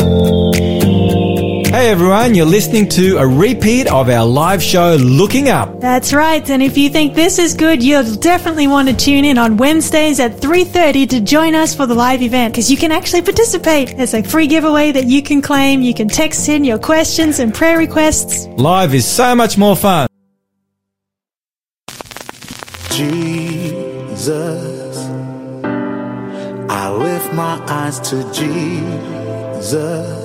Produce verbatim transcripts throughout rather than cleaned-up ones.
Hey everyone, you're listening to a repeat of our live show, Looking Up. That's right, and if you think this is good, you'll definitely want to tune in on Wednesdays at three thirty to join us for the live event, because you can actually participate. There's a free giveaway that you can claim. You can text in your questions and prayer requests. Live is so much more fun. Jesus, I lift my eyes to Jesus.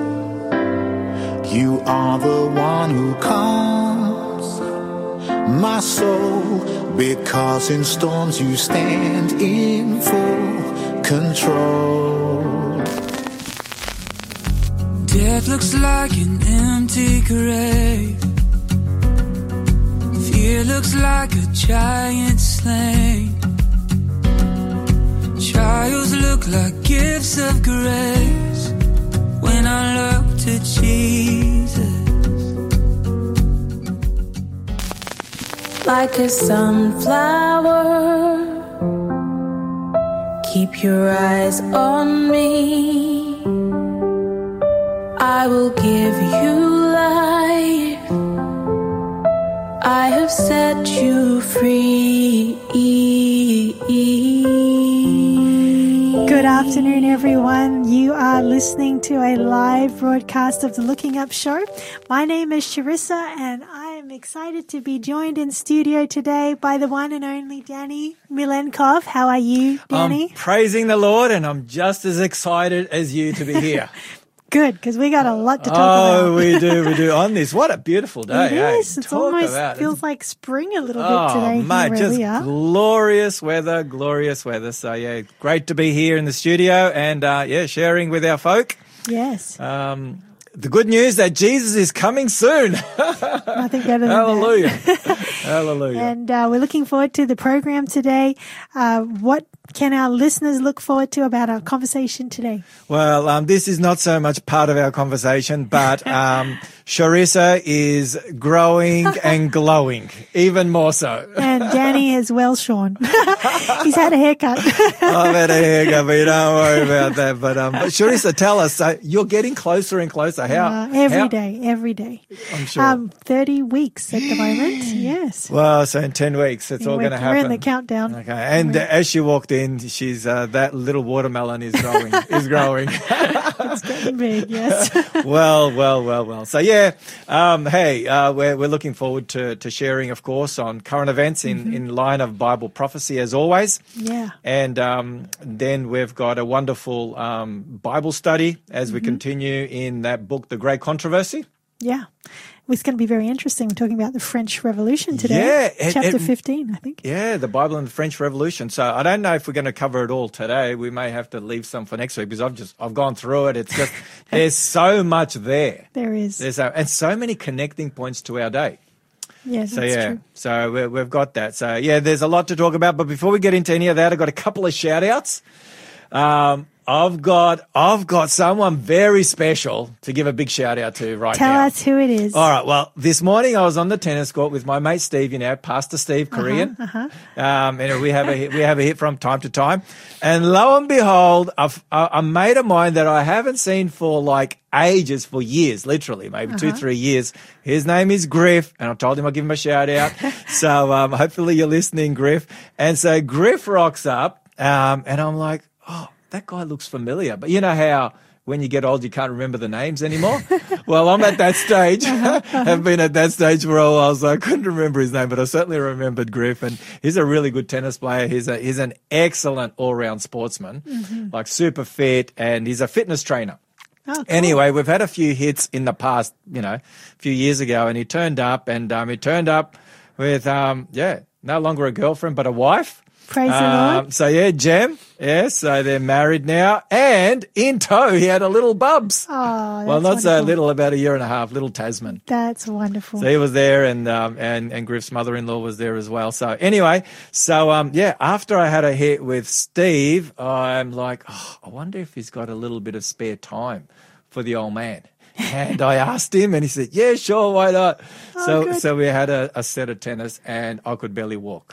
You are the one who calms my soul, because in storms you stand in full control. Death looks like an empty grave. Fear looks like a giant slain. Trials look like gifts of grace when I look to Jesus. Like a sunflower, keep your eyes on me. I will give you life. I have set you free. Good afternoon, everyone. You are listening to a live broadcast of the Looking Up Show. My name is Charissa, and I am excited to be joined in studio today by the one and only Danny Milenkov. How are you, Danny? I'm praising the Lord, and I'm just as excited as you to be here. Good, because we got a lot to talk oh, about. Oh, we do, we do. On this, what a beautiful day. It eh? is. It's Talk almost about feels it. like spring a little oh, bit today mate, here where just we are. glorious weather, glorious weather. So, yeah, great to be here in the studio and, uh, yeah, sharing with our folk. Yes. Um, the good news that Jesus is coming soon. Nothing better than Hallelujah. that. Hallelujah. And uh, we're looking forward to the program today. Uh, what can our listeners look forward to about our conversation today? Well, um, this is not so much part of our conversation, but um, Charissa is growing and glowing, even more so. And Danny is well shorn. He's had a haircut. I've had a haircut, but you don't worry about that. But, um, but Charissa, tell us, uh, you're getting closer and closer. How? Uh, every how? day, every day. I'm sure. Um, thirty weeks at the moment, yes. Well, so in ten weeks, it's all We're- going to happen. We're in the countdown. Okay, and uh, as she walked in, she's uh, that little watermelon is growing. is growing. It's getting big, yes. well, well, well, well. So yeah, um, hey, uh, we're we're looking forward to to sharing, of course, on current events in Mm-hmm. in line of Bible prophecy as always. Yeah. And um, then we've got a wonderful um, Bible study as we Mm-hmm. continue in that book, The Great Controversy. Yeah. It's going to be very interesting. We're talking about the French Revolution today. Yeah, it- Chapter it- fifteen, I think. Yeah, the Bible and the French Revolution. So I don't know if we're going to cover it all today. We may have to leave some for next week because I've just I've gone through it. It's just there's so much there. There is. There's a, and so many connecting points to our day. Yes, So that's yeah, true. so we, we've got that. So yeah, there's a lot to talk about. But before we get into any of that, I've got a couple of shout outs. Um, I've got I've got someone very special to give a big shout out to right Tell now. us who it is. All right. Well, this morning I was on the tennis court with my mate Steve. You know, Pastor Steve, Korean. Uh-huh, Um, and we have a hit, we have a hit from time to time. And lo and behold, I've, a, a mate of mine that I haven't seen for like ages, for years, literally, maybe Uh-huh. two, three years. His name is Griff, and I told him I'd give him a shout out. so um, hopefully you're listening, Griff. And so Griff rocks up, um, and I'm like, oh, that guy looks familiar. But you know how when you get old, you can't remember the names anymore? Well, I'm at that stage. Have been at that stage for a while, so I couldn't remember his name, but I certainly remembered Griff. And he's a really good tennis player. He's a, he's an excellent all-round sportsman, Mm-hmm. like super fit, and he's a fitness trainer. Oh, cool. Anyway, we've had a few hits in the past, you know, a few years ago, and he turned up, and um, he turned up with, um, yeah, no longer a girlfriend, but a wife. Praise the Um, Lord. So yeah, Jem, yeah, so they're married now, and in tow he had a little Bubs. Oh, that's well, not so wonderful. little, about a year and a half, little Tasman. That's wonderful. So he was there, and um, and and Griff's mother-in-law was there as well. So anyway, so um, yeah, after I had a hit with Steve, I'm like, oh, I wonder if he's got a little bit of spare time for the old man. And I asked him, and he said, "Yeah, sure, why not?" Oh, so, good. so we had a, a set of tennis, and I could barely walk.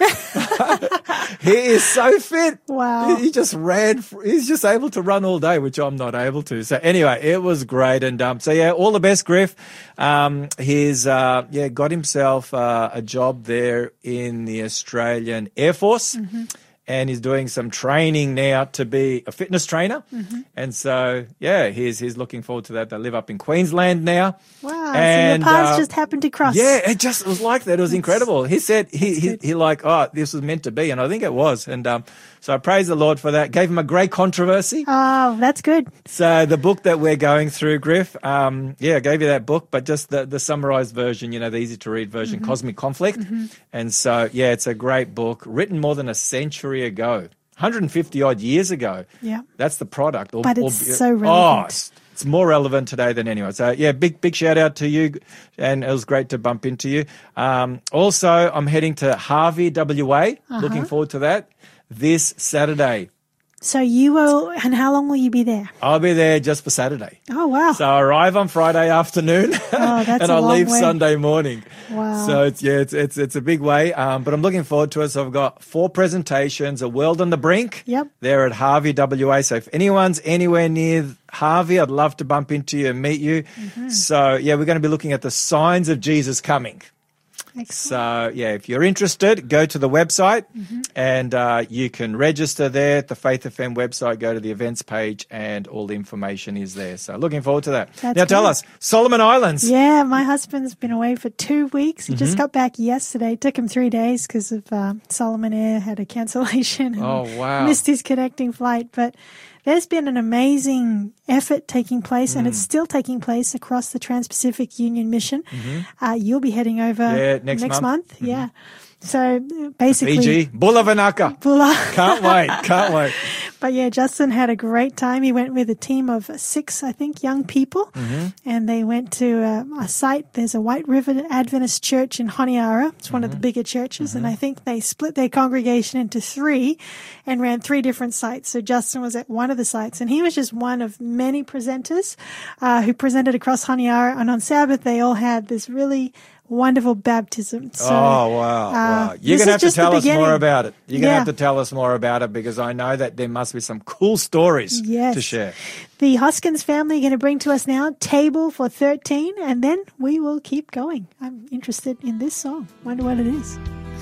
He is so fit. Wow. He, he just ran. He's just able to run all day, which I'm not able to. So anyway, it was great. And um, so yeah, all the best, Griff. Um, he's uh, yeah got himself uh, a job there in the Australian Air Force. Mm-hmm. And he's doing some training now to be a fitness trainer. Mm-hmm. And so, yeah, he's he's looking forward to that. They live up in Queensland now. Wow. And, so your paths uh, just happened to cross. Yeah, it just it was like that. It was incredible. He said he he, he like, oh, this was meant to be. And I think it was. And um, so I praise the Lord for that. Gave him a great controversy. Oh, that's good. So the book that we're going through, Griff, um, yeah, I gave you that book, but just the, the summarized version, you know, the easy to read version, Mm-hmm. Cosmic Conflict. Mm-hmm. And so, yeah, it's a great book written more than a century ago, one hundred fifty odd years ago. Yeah. That's the product. Or, But it's or, so Oh, relevant. it's, it's more relevant today than anyone. So, yeah, big, big shout out to you. And it was great to bump into you. Um, also, I'm heading to Harvey, W A. Uh-huh. Looking forward to that this Saturday. So you will, and how long will you be there? I'll be there just for Saturday. Oh, wow. So I arrive on Friday afternoon, Oh, that's and a I long leave way. Sunday morning. Wow. So it's yeah, it's it's it's a big way, um, but I'm looking forward to it. So I've got four presentations: A World on the Brink. Yep. They're at Harvey, W A. So if anyone's anywhere near Harvey, I'd love to bump into you and meet you. Mm-hmm. So yeah, we're going to be looking at the signs of Jesus coming. Excellent. So, yeah, if you're interested, go to the website Mm-hmm. and uh, you can register there at the Faith F M website. Go to the events page and all the information is there. So, looking forward to that. That's now, tell good. us, Solomon Islands. Yeah, my husband's been away for two weeks. He Mm-hmm. just got back yesterday. It took him three days because of uh, Solomon Air had a cancellation. And Oh, wow. Missed his connecting flight. But there's been an amazing effort taking place, and it's Mm. still taking place across the Trans-Pacific Union Mission. Uh, you'll be heading over Mm-hmm. Yeah, next month. Mm-hmm. Yeah. So uh, basically, Fiji, Bula Vinaka. Bula. Can't wait, can't wait. But yeah, Justin had a great time. He went with a team of six, I think, young people, Mm-hmm. and they went to uh, a site. There's a White River Adventist church in Honiara. It's one of the bigger churches, and I think they split their congregation into three and ran three different sites. So Justin was at one of the sites, and he was just one of many presenters uh, who presented across Honiara. And on Sabbath, they all had this really wonderful baptism. So, oh, wow, wow. uh, You're this going to is have to just the tell us more beginning. about it. You're going to Yeah. have to tell us more about it because I know that there must be some cool stories Yes. to share. The Hoskins family are going to bring to us now Table for thirteen, and then we will keep going. I'm interested in this song. Wonder what it is.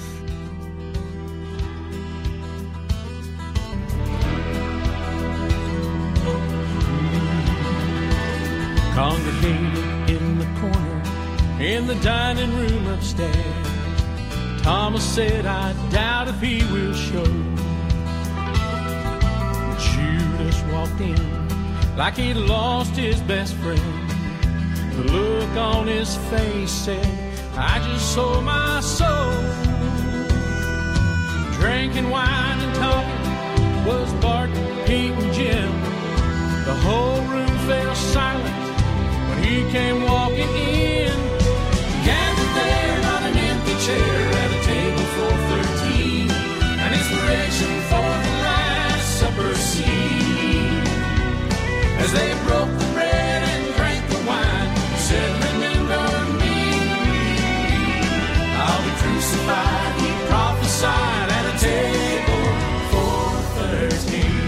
Congregated in the corner, in the dining room upstairs. Thomas said, I doubt if he will show. Judas walked in like he'd lost his best friend. The look on his face said, I just sold my soul. Drinking wine and talking was Bart, Pete, and Jim. The whole room fell silent when he came walking in. Gathered there on an empty chair at a table for thirteen, an inspiration for the Last Supper scene. As they broke the bread and drank the wine, he said, remember me. I'll be crucified, he prophesied at a table for thirteen.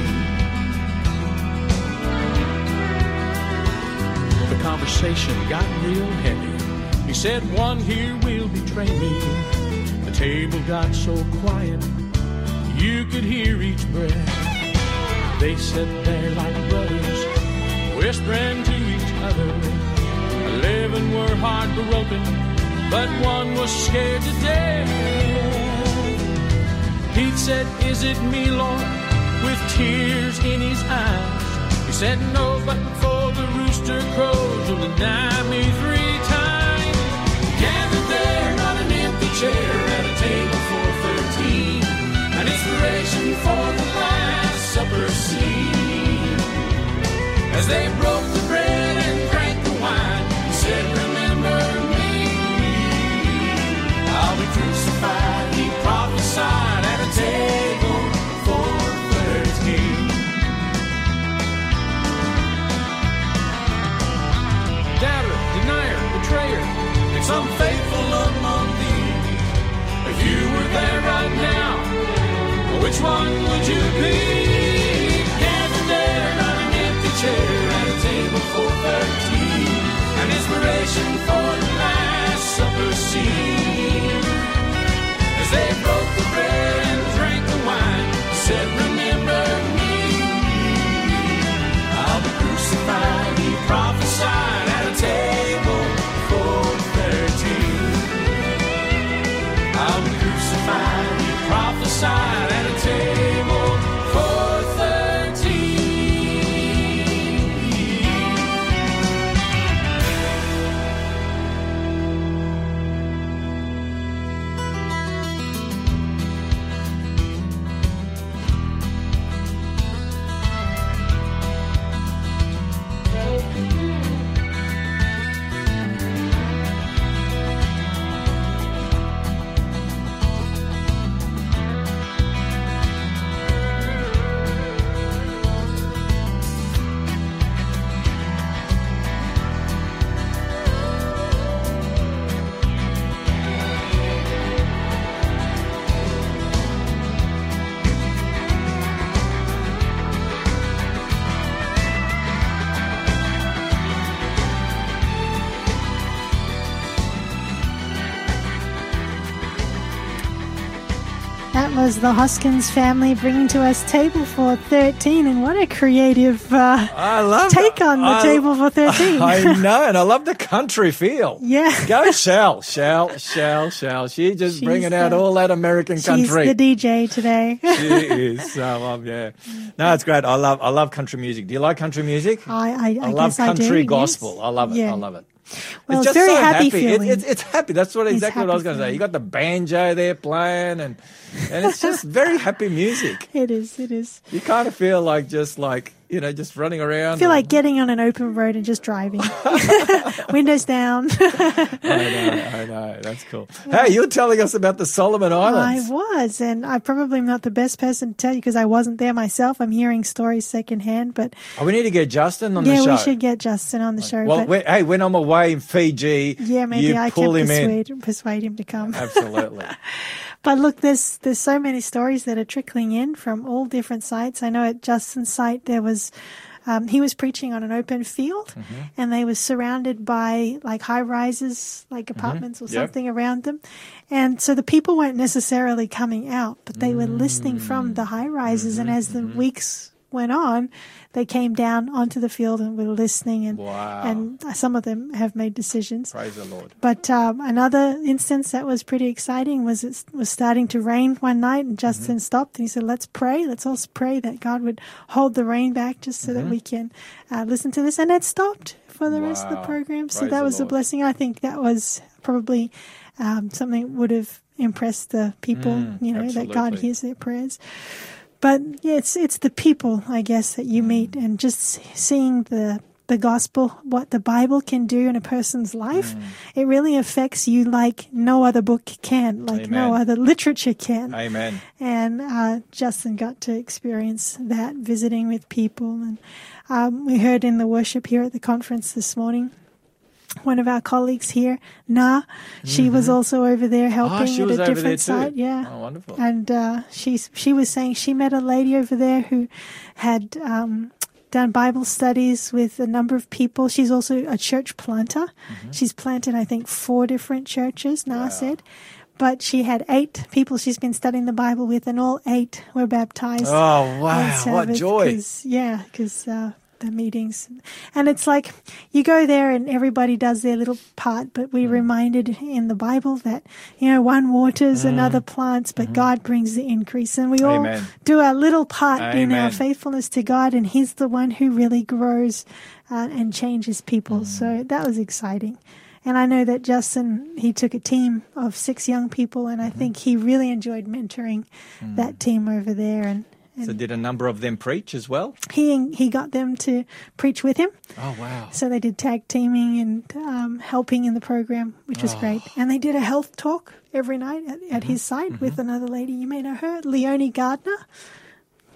The conversation got real heavy. He said, one here will betray me. The table got so quiet, you could hear each breath. They sat there like brothers, whispering to each other. Eleven were heartbroken, but one was scared to death. Pete said, is it me, Lord, with tears in his eyes? He said, no, but before the rooster crows, you'll deny me three times. Gathered there on an empty chair at a table for thirteen, an inspiration for the Last Supper scene. As they broke the bread and drank the wine, he said, remember me. I'll be crucified, he prophesied at a table for thirteen. it's unfaithful among these. If you were there right now, which one would you be? Gathered there on an empty chair at a table for thirteen, an inspiration for the Last Supper scene. As they broke the bread and drank the wine, said, remember me. I'll be crucified, he prophesied at a table for thirteen. I'll be crucified, he prophesied at a table for thirteen. That was the Hoskins family bringing to us Table for thirteen, and what a creative uh, I love take the- on the I- Table for thirteen. I know, and I love the country feel. Yeah. Go Shell, Shell, Shell, Shell. She just She's bringing out the- all that American She's country. the D J today. She is. So, um, yeah. No, it's great. I love, I love country music. Do you like country music? I, I, I, I love guess I country do, gospel. yes. I love it. Yeah. I love it. Well, it's it's just very so happy happy. It, feeling. it's, it's happy. That's what It's exactly what I was happy going to say. feeling. You got the banjo there playing, and and it's just very happy music. It is, it is. You kind of feel like just like you know just running around. I feel like getting on an open road and just driving. Windows down. I know, I know. That's cool. Hey, you're telling us about the Solomon I Islands. was, and I'm probably not the best person to tell you because I wasn't there myself. I'm hearing stories secondhand, but Oh, we need to get Justin on yeah, the show. we should get Justin on the show. Well, but when, hey, when I'm away in Fiji, yeah, maybe you I pull can him in. persuade, persuade him to come. Absolutely. But look, there's there's so many stories that are trickling in from all different sites. I know at Justin's site there was. Um, he was preaching on an open field, Mm-hmm. and they were surrounded by like high rises, like apartments or Yep. something around them. And so the people weren't necessarily coming out, but they were listening from the high rises. And as the weeks went on, they came down onto the field and were listening. And, Wow. and some of them have made decisions. Praise the Lord. But um, another instance that was pretty exciting was it was starting to rain one night, and Justin stopped and he said, "Let's pray. Let's all pray that God would hold the rain back, just so that we can uh, listen to this." And it stopped for the rest of the Wow. program. So Praise that the was a Lord. blessing. I think that was probably um, something that would have impressed the people. you know, that God absolutely. hears their prayers. But yeah, it's it's the people, I guess, that you meet, and just seeing the the gospel, what the Bible can do in a person's life, it really affects you like no other book can, like no Amen. other literature can. Amen. And uh, Justin got to experience that, visiting with people. And um, we heard in the worship here at the conference this morning, one of our colleagues here, Na, she was also over there helping she at was a over different there too. site. Yeah. Oh, wonderful. And uh, she, she was saying she met a lady over there who had um, done Bible studies with a number of people. She's also a church planter. Mm-hmm. She's planted, I think, four different churches, Na said. But she had eight people she's been studying the Bible with, and all eight were baptized. Oh, on wow. What Sabbath joy. 'cause- yeah, because uh, the meetings. And it's like you go there and everybody does their little part, but Mm. we're reminded in the Bible that, you know, one waters, another plants, but God brings the increase. And we all Mm-hmm. Amen. do our little part in our Amen. faithfulness to God, and He's the one who really grows uh, and changes people. Mm. So that was exciting. And I know that Justin, he took a team of six young people, and I Mm-hmm. think he really enjoyed mentoring Mm. that team over there. And, and So did a number of them preach as well? he he got them to preach with him. Oh, wow. So they did tag teaming and um, helping in the program, which was great. Oh. And they did a health talk every night at, at his Mm-hmm. site with another lady. You may know her, Leonie Gardner.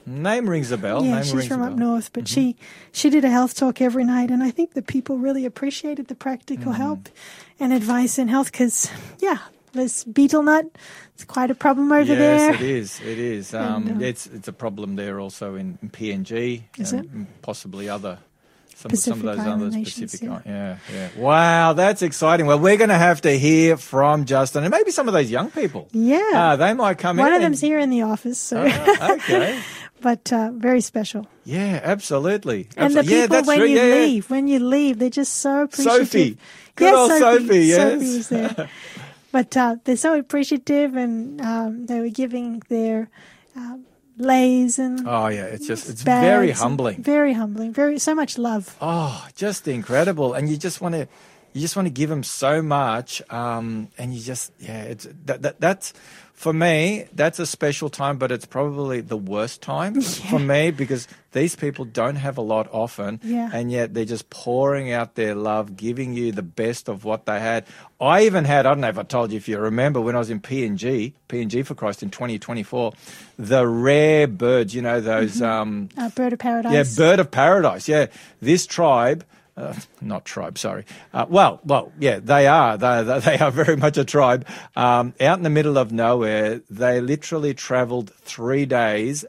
Name rings a bell. Yeah, Name she's rings from a up bell. north, but she she did a health talk every night, and I think the people really appreciated the practical Mm-hmm. help and advice in health because, yeah, this betel nut, it's quite a problem over yes, there. it is. It is. Um, And, uh, it's it's a problem there also in, in P N G. Is and it? possibly other some, some Pacific of those Island other nations, specific. yeah. Yeah, yeah. Wow, that's exciting. Well, we're going to have to hear from Justin and maybe some of those young people. Yeah. Uh, they might come One in. of them's and- here in the office, so Oh, okay. but uh, very special. Yeah, absolutely. And the Absolutely. Yeah, people that's when true. you Yeah, yeah. leave, when you leave, they're just so appreciative. Sophie. Good Yes, old Sophie, yes. Sophie was there. But uh, they're so appreciative, and um, they were giving their um, lays and Oh yeah, it's just it's bags very and humbling. very humbling, very so much love. Oh, just incredible. And you just want to, you just want to give them so much. Um, and you just, yeah, it's that, that that's for me, that's a special time, but it's probably the worst time for me because these people don't have a lot often. Yeah. And yet they're just pouring out their love, giving you the best of what they had. I even had, I don't know if I told you, if you remember when I was in P N G, P N G for Christ in twenty twenty-four, the rare birds, you know, those, um, Uh, bird of paradise. yeah, bird of paradise. Yeah, this tribe, uh, not tribe, sorry. Uh, well, well, yeah, they are. They, they they are very much a tribe. Um, out in the middle of nowhere, they literally travelled three days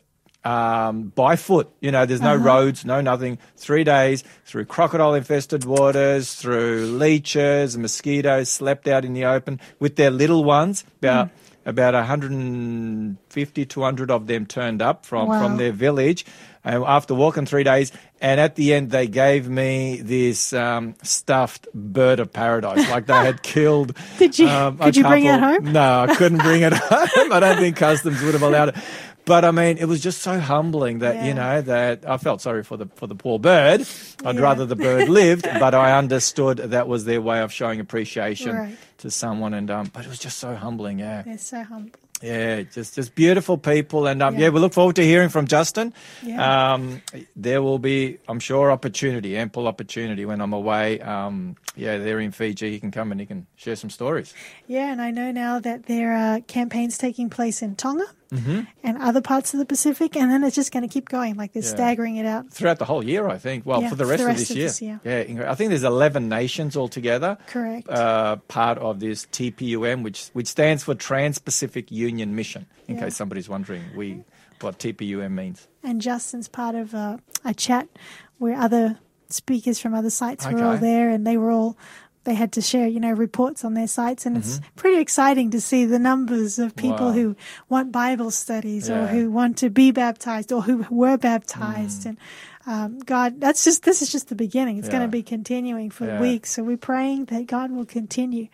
um, by foot. You know, there's no roads, no nothing. Three days through crocodile-infested waters, through leeches, mosquitoes, slept out in the open with their little ones. About about one hundred fifty, two hundred of them turned up from, Wow. from their village. And after walking three days, and at the end they gave me this um, stuffed bird of paradise, like they had killed. Did you- um, a could you bring it couple- home? No, I couldn't bring it home. I don't think customs would have allowed it. But I mean, it was just so humbling that you Yeah. know that I felt sorry for the for the poor bird. I'd Yeah. rather the bird lived, but I understood that was their way of showing appreciation Right. to someone. And um, but it was just so humbling. Yeah. They're so humble. Yeah, just just beautiful people, and um, yeah. Yeah. we look forward to hearing from Justin. Yeah. Um, there will be, I'm sure, opportunity, ample opportunity when I'm away. Um, yeah, they're in Fiji. He can come and he can share some stories. Yeah, and I know now that there are campaigns taking place in Tonga Mm-hmm. and other parts of the Pacific, and then it's just going to keep going. Like they're Yeah. staggering it out. Throughout the whole year, I think. Well, Yeah, for the rest, for the of, rest this of year. this year. Yeah, incre- I think there's eleven nations altogether. Correct. Uh, part of this T P U M, which which stands for Trans-Pacific Union Mission. In Yeah. case somebody's wondering, we what T P U M means. And Justin's part of a, a chat where other speakers from other sites were all Okay. there, and they were all they had to share, you know, reports on their sites, and it's Mm-hmm. pretty exciting to see the numbers of people Wow. who want Bible studies or Yeah. who want to be baptized or who were baptized, and um, God, that's just this is just the beginning. It's going Yeah. to be continuing for Yeah. weeks, so we're praying that God will continue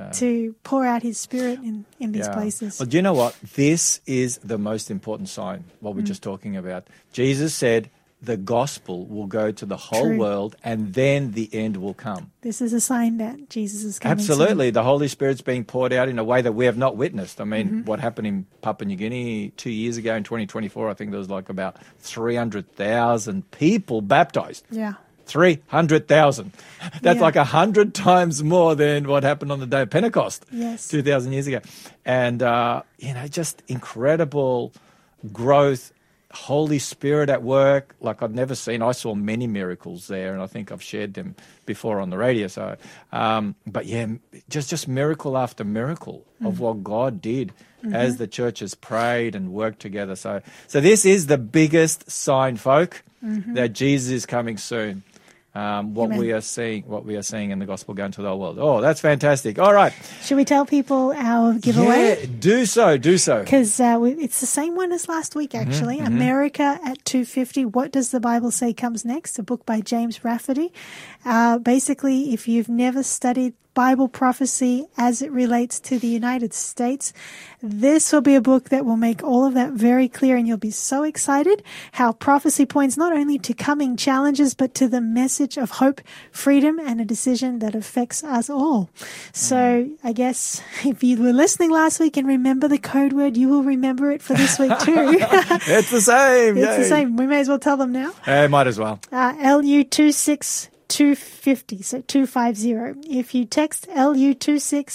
to pour out His Spirit in in these Yeah. places. Well, do you know what? This is the most important sign, what Mm. we're just talking about. Jesus said the gospel will go to the whole True. world and then the end will come. This is a sign that Jesus is coming. soon. Absolutely. The Holy Spirit's being poured out in a way that we have not witnessed. I mean, Mm-hmm. what happened in Papua New Guinea two years ago in twenty twenty-four, I think there was like about three hundred thousand people baptized. Yeah. three hundred thousand. That's Yeah. like a hundred times more than what happened on the day of Pentecost Yes. two thousand years ago. And, uh, you know, just incredible growth, Holy Spirit at work like I've never seen. I saw many miracles there, and I think I've shared them before on the radio. So, um, but yeah, just, just miracle after miracle of what God did as the churches prayed and worked together. So, so this is the biggest sign, folk, that Jesus is coming soon. Um, what Amen. we are seeing, what we are seeing in the gospel going to the whole world. Oh, that's fantastic. All right. Should we tell people our giveaway? Yeah, do so, do so. Because uh, we- it's the same one as last week, actually. America at two fifty. What Does the Bible Say Comes Next? A book by James Rafferty. Uh, basically, if you've never studied Bible prophecy as it relates to the United States, this will be a book that will make all of that very clear, and you'll be so excited how prophecy points not only to coming challenges, but to the message of hope, freedom, and a decision that affects us all. So I guess if you were listening last week and remember the code word, you will remember it for this week too. It's the same. It's the yay. same. We may as well tell them now. Eh, might as well. Uh, L U two six two fifty, so two fifty. If you text L U two six two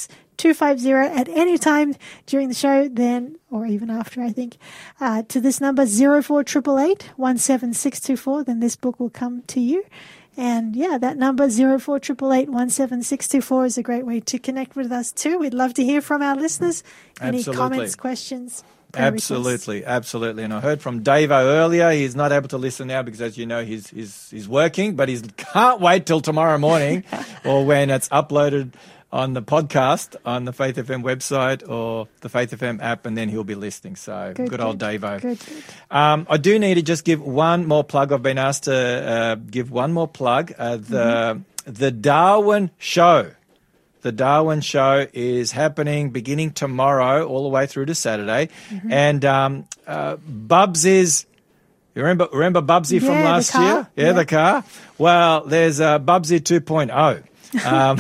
two five zero at any time during the show, then, or even after, I think, uh, to this number, zero four eight eight eight, one seven six two four, then this book will come to you. And yeah, that number, zero four eight eight eight, one seven six two four, is a great way to connect with us too. We'd love to hear from our listeners. Any Absolutely. comments, questions? prayer Absolutely, requests? absolutely. And I heard from Davo earlier. He's not able to listen now because, as you know, he's he's he's working, but he can't wait till tomorrow morning or when it's uploaded on the podcast on the Faith F M website or the Faith F M app, and then he'll be listening. So good, good old Davo. Good, good. Um, I do need to just give one more plug. I've been asked to uh, give one more plug. Uh, the mm-hmm. the Darwin Show. The Darwin Show is happening beginning tomorrow all the way through to Saturday. Mm-hmm. And um, uh, Bubs is, you remember remember Bubsy yeah, from last the car. year? Yeah, yeah, the car. Well, there's uh, Bubsy two point oh. Um,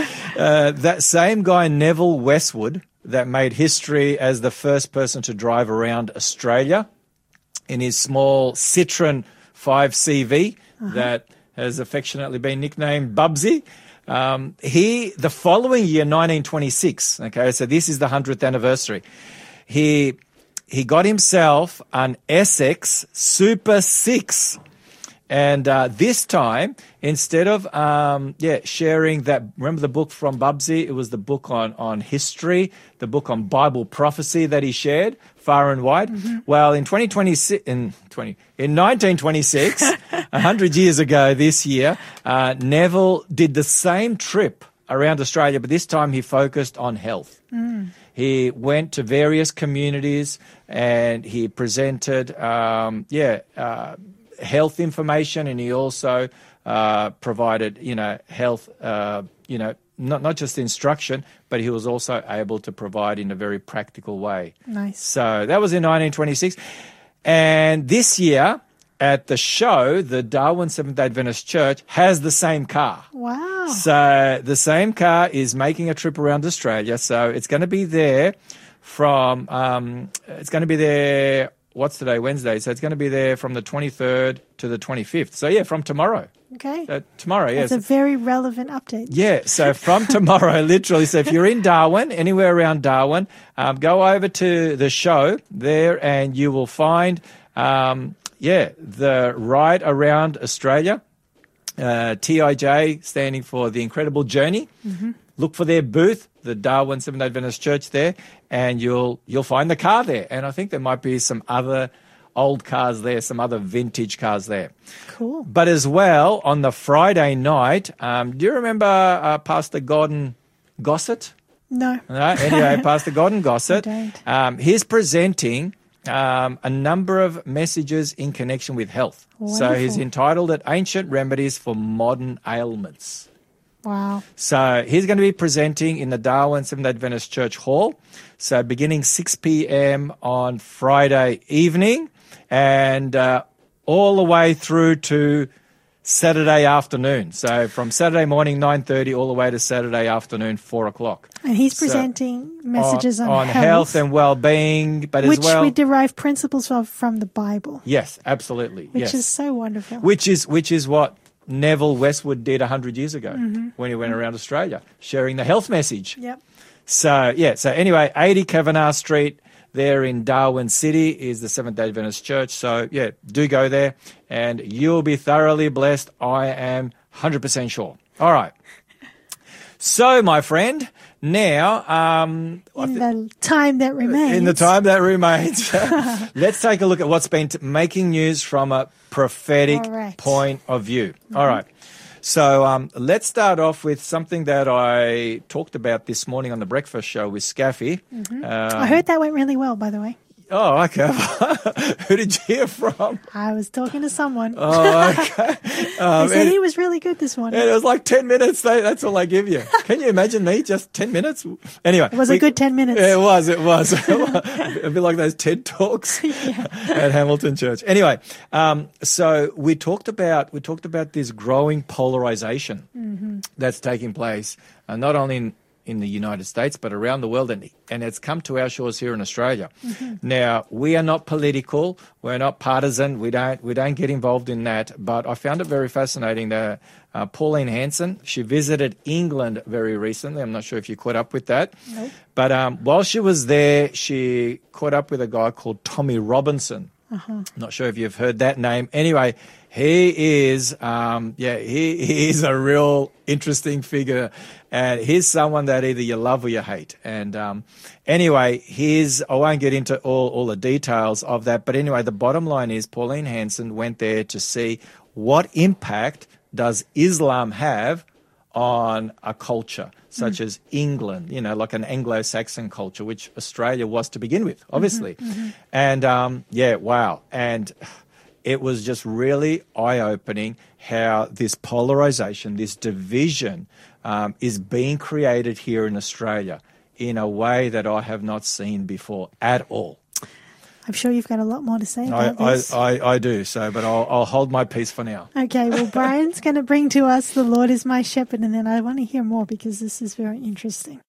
uh, that same guy, Neville Westwood, that made history as the first person to drive around Australia in his small Citroen five C V uh-huh. that has affectionately been nicknamed Bubsy. Um, he, the following year, nineteen twenty-six, okay, so this is the hundredth anniversary, he, he got himself an Essex Super six. And uh, this time, instead of um, yeah sharing that, remember the book from Bubsy? It was the book on, on history, the book on Bible prophecy that he shared far and wide. Mm-hmm. Well, in twenty twenty-six, in twenty in nineteen twenty-six, a hundred years ago this year, uh, Neville did the same trip around Australia, but this time he focused on health. Mm. He went to various communities and he presented, um, yeah. Uh, health information, and he also uh, provided, you know, health, uh, you know, not not just instruction, but he was also able to provide in a very practical way. Nice. So that was in nineteen twenty-six. And this year at the show, the Darwin Seventh-day Adventist Church has the same car. Wow. So the same car is making a trip around Australia. So it's going to be there from, um, it's going to be there What's today? Wednesday. So it's going to be there from the twenty-third to the twenty-fifth. So, yeah, from tomorrow. Okay. So tomorrow, yes. That's a very relevant update. Yeah. So from tomorrow, literally. So if you're in Darwin, anywhere around Darwin, um, go over to the show there and you will find, um, yeah, the Ride Around Australia, uh, T I J standing for The Incredible Journey. Mm-hmm. Look for their booth, the Darwin Seventh-day Adventist Church there, and you'll you'll find the car there. And I think there might be some other old cars there, some other vintage cars there. Cool. But as well, on the Friday night, um, do you remember uh, Pastor Gordon Gossett? No. No? Anyway, Pastor Gordon Gossett, I don't. Um, he's presenting um, a number of messages in connection with health. Wonderful. So he's entitled it Ancient Remedies for Modern Ailments. Wow. So he's going to be presenting in the Darwin Seventh-day Adventist Church Hall. So beginning six p.m. on Friday evening and uh, all the way through to Saturday afternoon. So from Saturday morning nine thirty all the way to Saturday afternoon four o'clock. And he's So presenting messages on, on health, health and well-being, but which as well, we derive principles of from the Bible, yes, absolutely, which yes, is so wonderful. which is which is what Neville Westwood did one hundred years ago Mm-hmm. when he went around Australia sharing the health message. Yep. So, yeah, so anyway, eighty Kavanagh Street there in Darwin City is the Seventh-day Adventist Church. So, yeah, do go there and you'll be thoroughly blessed. I am one hundred percent sure. All right. So, my friend, now... Um, In the time that remains. In the time that remains, let's take a look at what's been t- making news from a prophetic All right. point of view. Mm-hmm. All right. So um, let's start off with something that I talked about this morning on the breakfast show with Scaffy. Mm-hmm. Um, I heard that went really well, by the way. Oh, okay. Who did you hear from? I was talking to someone. Oh, okay. Um, they said and, he was really good this morning. and it was like ten minutes. They, that's all I give you. Can you imagine me? Just ten minutes? Anyway. It was we, a good ten minutes. Yeah, it was. It was. A bit like those TED Talks Yeah. at Hamilton Church. Anyway, um, so we talked about we talked about this growing polarization mm-hmm. that's taking place, uh, not only in in the United States, but around the world, and, and it's come to our shores here in Australia. Mm-hmm. Now, we are not political, we're not partisan, we don't we don't get involved in that, but I found it very fascinating that uh, Pauline Hanson, she visited England very recently. I'm not sure if you caught up with that. Nope. But um, while she was there, she caught up with a guy called Tommy Robinson. Uh-huh. Not sure if you've heard that name. Anyway, he is, um, yeah, he, he is a real interesting figure, and he's someone that either you love or you hate. And um, anyway, he's, I won't get into all, all the details of that, but anyway, the bottom line is Pauline Hanson went there to see what impact does Islam have on a culture such mm. as England, you know, like an Anglo-Saxon culture, which Australia was to begin with, obviously. Mm-hmm, mm-hmm. And, um, yeah, wow. And it was just really eye-opening how this polarisation, this division um, is being created here in Australia in a way that I have not seen before at all. I'm sure you've got a lot more to say about I, this. I, I, I do, so, but I'll, I'll hold my peace for now. Okay, well, Brian's going to bring to us The Lord is My Shepherd, and then I want to hear more because this is very interesting.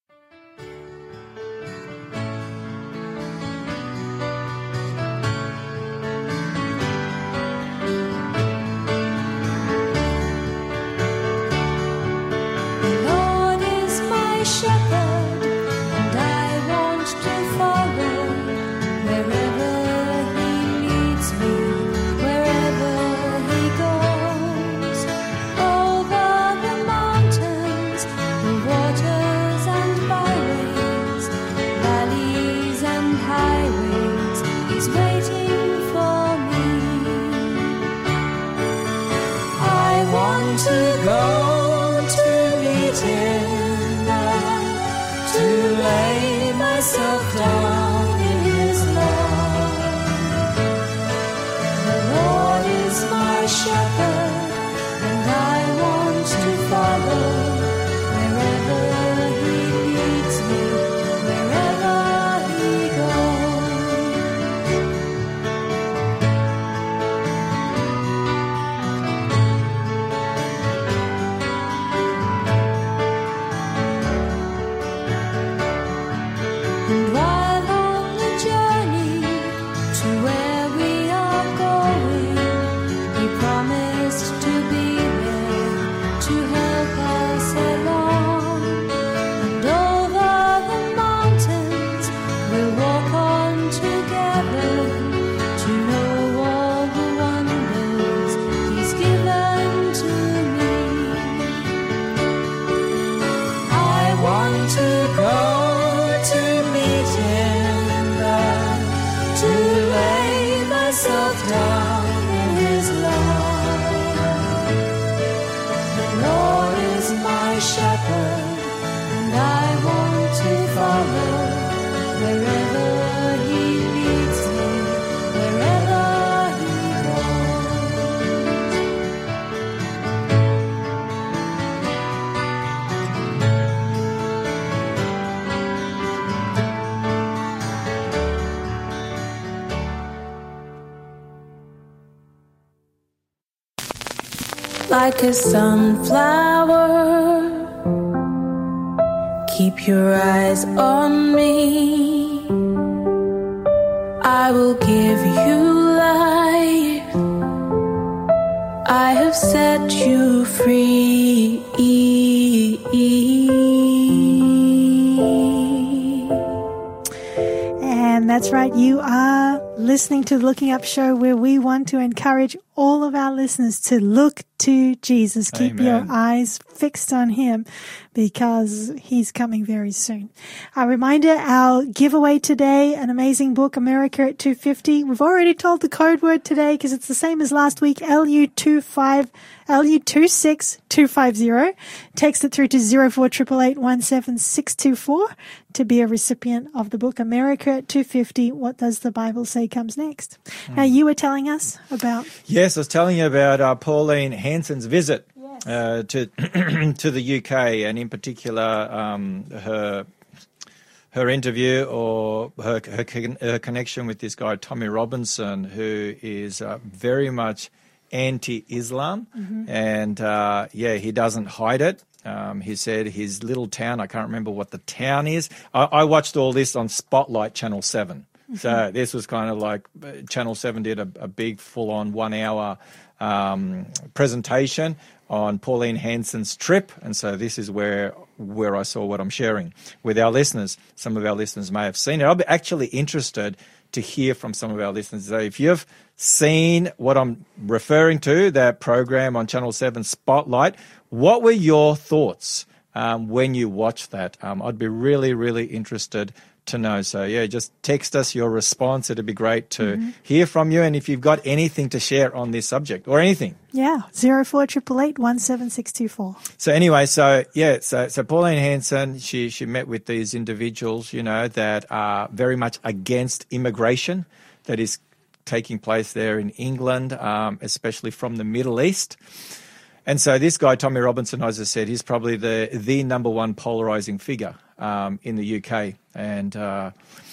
Like a sunflower, keep your eyes on me. I will give you life. I have set you free. And that's right, you are listening to the Looking Up Show, where we want to encourage all of our listeners to look to Jesus. Keep Amen. your eyes fixed on him because he's coming very soon. A reminder, our giveaway today, an amazing book, America at two fifty. We've already told the code word today because it's the same as last week, L U twenty-five, L U two six two five zero. Text it through to zero four eight eight eight one seven six two four to be a recipient of the book, America at two fifty. What does the Bible say comes next? Mm. Now, you were telling us about... Yes, I was telling you about uh, Pauline Hanson's visit yes. uh, to to the U K, and in particular um, her her interview or her, her her connection with this guy Tommy Robinson, who is uh, very much anti-Islam, Mm-hmm. and uh, yeah, he doesn't hide it. Um, he said his little town, I can't remember what the town is. I, I watched all this on Spotlight Channel seven. Mm-hmm. So this was kind of like uh, Channel seven did a, a big full-on one-hour um, presentation on Pauline Hanson's trip. And so this is where where I saw what I'm sharing with our listeners. Some of our listeners may have seen it. I'll be actually interested to hear from some of our listeners. So if you've seen what I'm referring to, that program on Channel seven Spotlight, what were your thoughts um, when you watched that? Um, I'd be really, really interested to know. So, yeah, just text us your response. It'd be great to Mm-hmm. hear from you. And if you've got anything to share on this subject or anything. Yeah, zero four eight eight eight one seven six two four. So anyway, so yeah, so so Pauline Hanson, she she met with these individuals, you know, that are very much against immigration that is taking place there in England, um, especially from the Middle East. And so this guy, Tommy Robinson, as I said, he's probably the the number one polarizing figure um, in the U K. And uh,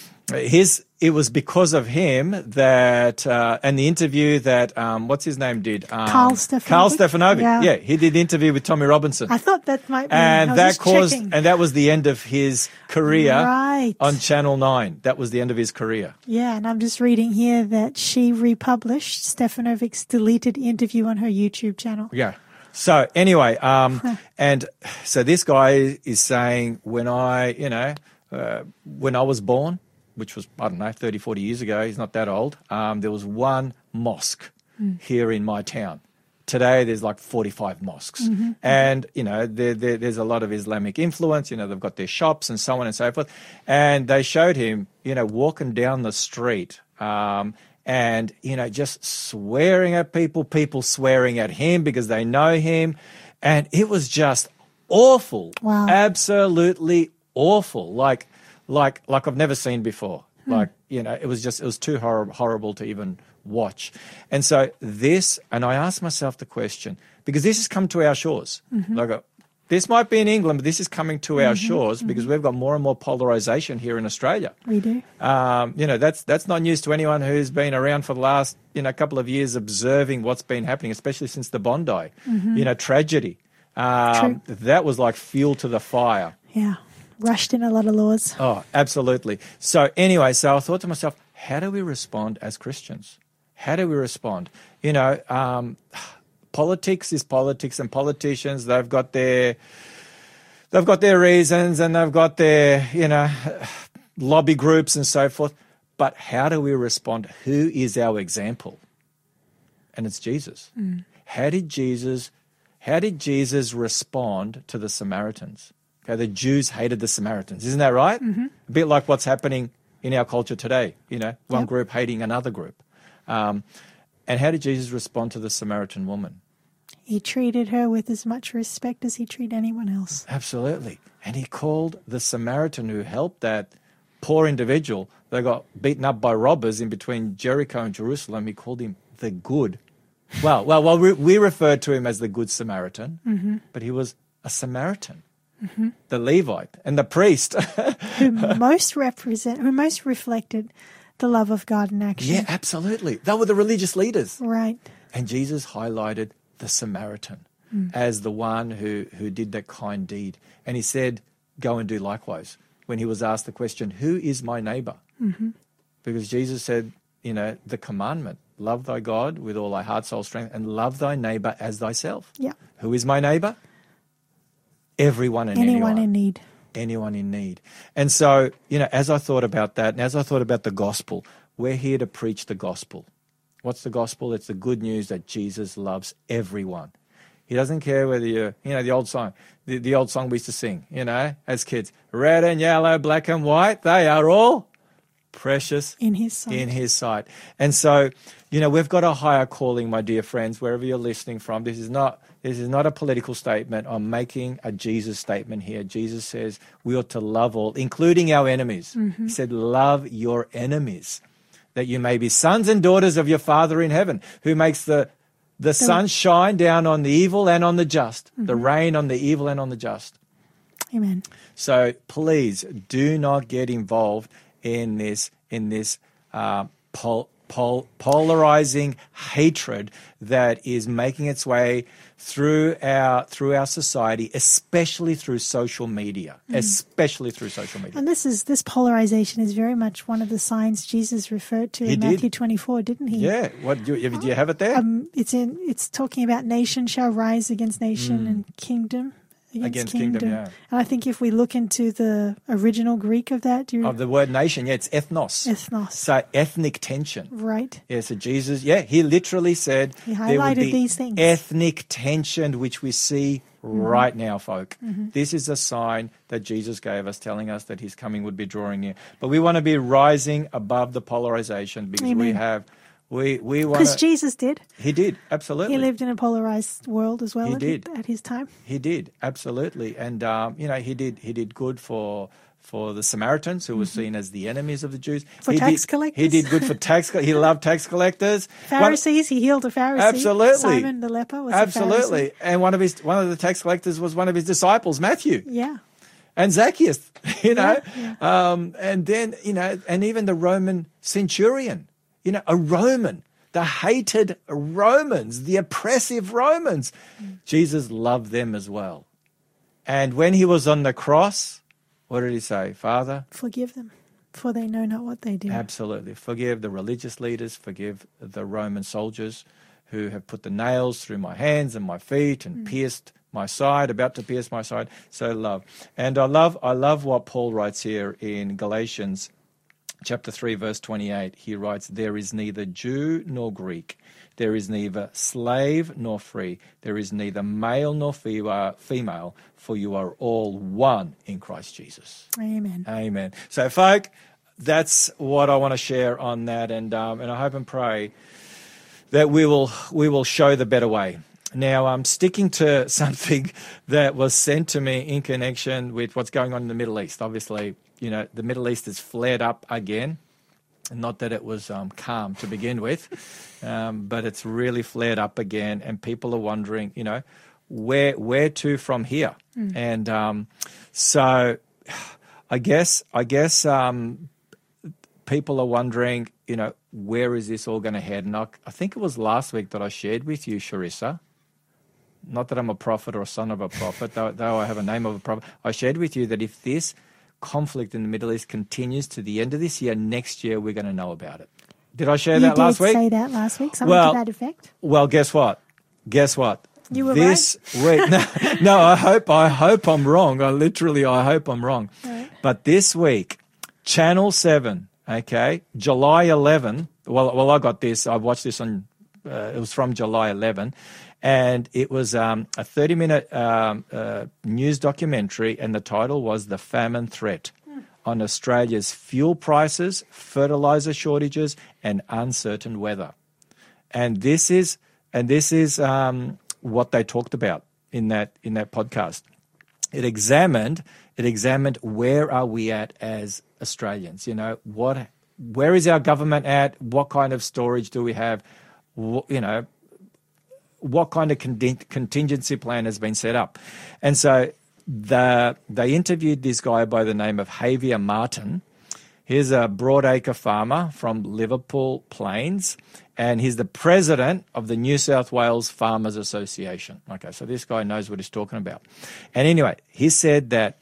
his it was because of him that, uh, and the interview that, um, what's his name did? Um, Carl Stefanovic. Carl Stefanovic, Yeah. yeah. He did the interview with Tommy Robinson. I thought that might be. I And was that just caused, checking. and that was the end of his career Right. on Channel nine. That was the end of his career. Yeah, and I'm just reading here that she republished Stefanovic's deleted interview on her YouTube channel. Yeah. So anyway, um, and so this guy is saying when I, you know, uh, when I was born, which was, I don't know, thirty, forty years ago, he's not that old, um, there was one mosque here in my town. Today, there's like forty-five mosques. Mm-hmm. And, you know, there, there, there's a lot of Islamic influence. You know, they've got their shops and so on and so forth. And they showed him, you know, walking down the street um, and, you know, just swearing at people, people swearing at him because they know him. And it was just awful. Wow. Absolutely awful. Like, like, like I've never seen before. Like, you know, it was just, it was too hor- horrible to even watch. And so this, and I asked myself the question, because this has come to our shores. Like, uh, this might be in England, but this is coming to our shores because we've got more and more polarization here in Australia. We do. Um, you know, that's that's not news to anyone who's been around for the last, you know, couple of years observing what's been happening, especially since the Bondi, you know, tragedy. Um, that was like fuel to the fire. Yeah. Rushed in a lot of laws. Oh, absolutely. So anyway, so I thought to myself, how do we respond as Christians? How do we respond? You know, um, politics is politics, and politicians, they've got their they've got their reasons and they've got their, you know, lobby groups and so forth. But how do we respond? Who is our example? And it's Jesus. Mm. How did Jesus how did Jesus respond to the Samaritans? Okay, the Jews hated the Samaritans. Isn't that right? Mm-hmm. A bit like what's happening in our culture today, you know, one Yep. group hating another group. Um, and how did Jesus respond to the Samaritan woman? He treated her with as much respect as he treated anyone else. Absolutely. And he called the Samaritan who helped that poor individual that got beaten up by robbers in between Jericho and Jerusalem, he called him the good. Well, well, well we, we referred to him as the Good Samaritan, Mm-hmm. but he was a Samaritan. Mm-hmm. The Levite and the priest. Who most represent, who most reflected the love of God in action. Yeah, absolutely. They were the religious leaders. Right. And Jesus highlighted the Samaritan as the one who, who did that kind deed. And he said, go and do likewise. When he was asked the question, who is my neighbor? Mm-hmm. Because Jesus said, you know, the commandment, love thy God with all thy heart, soul, strength, and love thy neighbor as thyself. Yeah. Who is my neighbor? Everyone and Anyone anyone. in need. Anyone in need. And so, you know, as I thought about that, and as I thought about the gospel, we're here to preach the gospel. What's the gospel? It's the good news that Jesus loves everyone. He doesn't care whether you're, you know, the old song, the, the old song we used to sing, you know, as kids, red and yellow, black and white, they are all precious In his sight. in his sight. And so, you know, we've got a higher calling, my dear friends, wherever you're listening from. This is not this is not a political statement. I'm making a Jesus statement here. Jesus says we ought to love all, including our enemies. Mm-hmm. He said, love your enemies, that you may be sons and daughters of your Father in heaven, who makes the the sun shine down on the evil and on the just, Mm-hmm. the rain on the evil and on the just. Amen. So please do not get involved in this in this uh, pol- pol- polarizing hatred that is making its way through our through our society, especially through social media, mm. especially through social media. And this is this polarization is very much one of the signs Jesus referred to he in did. Matthew twenty-four, didn't he? Yeah. What do you, do you have it there? Um, it's in. It's talking about nation shall rise against nation mm. and kingdom against, against kingdom. kingdom. Yeah. And I think if we look into the original Greek of that, do you of the word nation, yeah, it's ethnos. Ethnos. So ethnic tension. Right. Yeah, so Jesus, yeah, he literally said he there would highlighted be these things. ethnic tension, which we see mm-hmm. right now, folk. Mm-hmm. This is a sign that Jesus gave us, telling us that his coming would be drawing near. But we want to be rising above the polarization because Amen. we have, we we want Because Jesus did. He did, absolutely. He lived in a polarized world as well He at, did. at his time. He did, absolutely. And, um, you know, he did he did good for for the Samaritans, who were mm-hmm. seen as the enemies of the Jews. For he tax did, collectors. He did good for tax collectors. He loved tax collectors. Pharisees, one, he healed a Pharisee. Absolutely. Simon the leper was absolutely. a Pharisee. And one of his one of the tax collectors was one of his disciples, Matthew. Yeah. And Zacchaeus, you know. Yeah, yeah. Um, and then, you know, and even the Roman centurion, you know, a Roman. The hated Romans, the oppressive Romans. Mm. Jesus loved them as well. And when he was on the cross, what did he say? Father? Forgive them, for they know not what they do. Absolutely. Forgive the religious leaders, forgive the Roman soldiers who have put the nails through my hands and my feet and mm. pierced my side, about to pierce my side. So love. And I love, I love what Paul writes here in Galatians chapter three, verse twenty-eight, he writes, there is neither Jew nor Greek. There is neither slave nor free. There is neither male nor female, for you are all one in Christ Jesus. Amen. Amen. So, folk, that's what I want to share on that. And um, and I hope and pray that we will we will show the better way. Now, I'm sticking to something that was sent to me in connection with what's going on in the Middle East. Obviously, you know, the Middle East has flared up again. Not that it was um, calm to begin with, um, but it's really flared up again, and people are wondering, you know, where where to from here? Mm. And um, so, I guess I guess um, people are wondering, you know, where is this all going to head? And I, I think it was last week that I shared with you, Charissa. Not that I'm a prophet or a son of a prophet, though, though I have a name of a prophet. I shared with you that if this conflict in the Middle East continues to the end of this year, next year we're going to know about it. Did I share you that last week? You did say that last week, something well, to that effect. Well, guess what? Guess what? You were this right. week. No, no, I hope I hope I'm wrong. I literally I hope I'm wrong. Right. But this week, Channel seven, okay, July eleventh. Well, well, I got this. I watched this on. Uh, it was from July eleventh. And it was um, a thirty-minute um, uh, news documentary, and the title was The Famine Threat mm. on Australia's fuel prices, fertiliser shortages, and uncertain weather. And this is and this is um, what they talked about in that in that podcast. It examined it examined where are we at as Australians? You know, what where is our government at? What kind of storage do we have? You know. What kind of contingency plan has been set up? And so the, they interviewed this guy by the name of Javier Martin. He's a broadacre farmer from Liverpool Plains, and he's the president of the New South Wales Farmers Association. Okay, so this guy knows what he's talking about. And anyway, he said that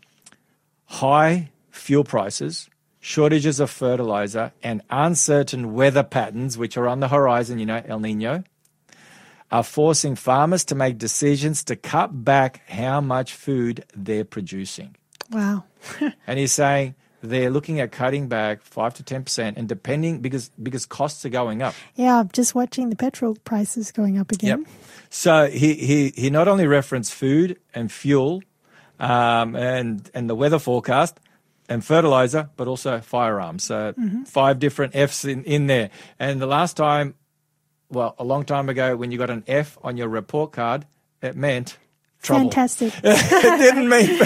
high fuel prices, shortages of fertiliser, and uncertain weather patterns, which are on the horizon, you know, El Nino, are forcing farmers to make decisions to cut back how much food they're producing. Wow. And he's saying they're looking at cutting back five to ten percent, and depending, because because costs are going up. Yeah, I'm just watching the petrol prices going up again. Yep. So he, he, he not only referenced food and fuel um, and, and the weather forecast and fertiliser, but also firearms. So mm-hmm. five different Fs in, in there. And the last time, well, a long time ago, when you got an F on your report card, it meant trouble. Fantastic. It didn't mean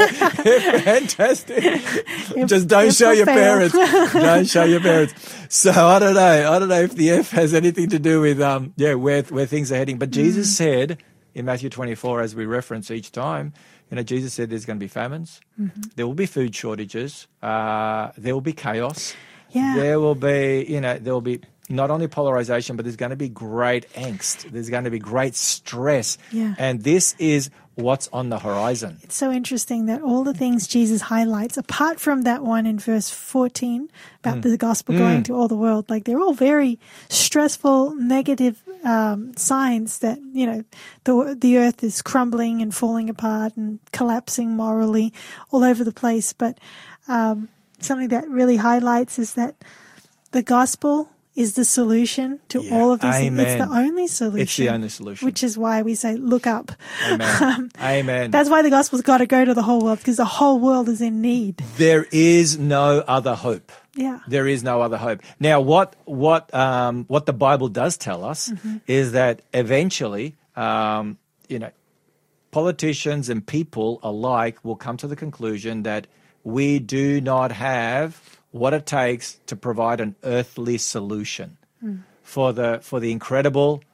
fantastic. If, Just don't show your fail. parents. Don't show your parents. So I don't know. I don't know if the F has anything to do with um yeah where where things are heading. But Jesus mm. said in Matthew twenty-four, as we reference each time, you know, Jesus said there's going to be famines. Mm-hmm. There will be food shortages. Uh, there will be chaos. Yeah. There will be, you know, there will be. not only polarization, but there's going to be great angst. There's going to be great stress. Yeah. And this is what's on the horizon. It's so interesting that all the things Jesus highlights, apart from that one in verse fourteen about Mm. the gospel going to all the world, like they're all very stressful, negative um, signs that, you know, the the earth is crumbling and falling apart and collapsing morally all over the place. But um, something that really highlights is that the gospel is the solution to Yeah. all of these things. Amen. It's the only solution. It's the only solution. Which is why we say, look up. Amen. Amen. That's why the gospel's got to go to the whole world, because the whole world is in need. There is no other hope. Yeah. There is no other hope. Now, what what um, what the Bible does tell us Mm-hmm. is that eventually, um, you know, politicians and people alike will come to the conclusion that we do not have what it takes to provide an earthly solution Mm. for the for the incredible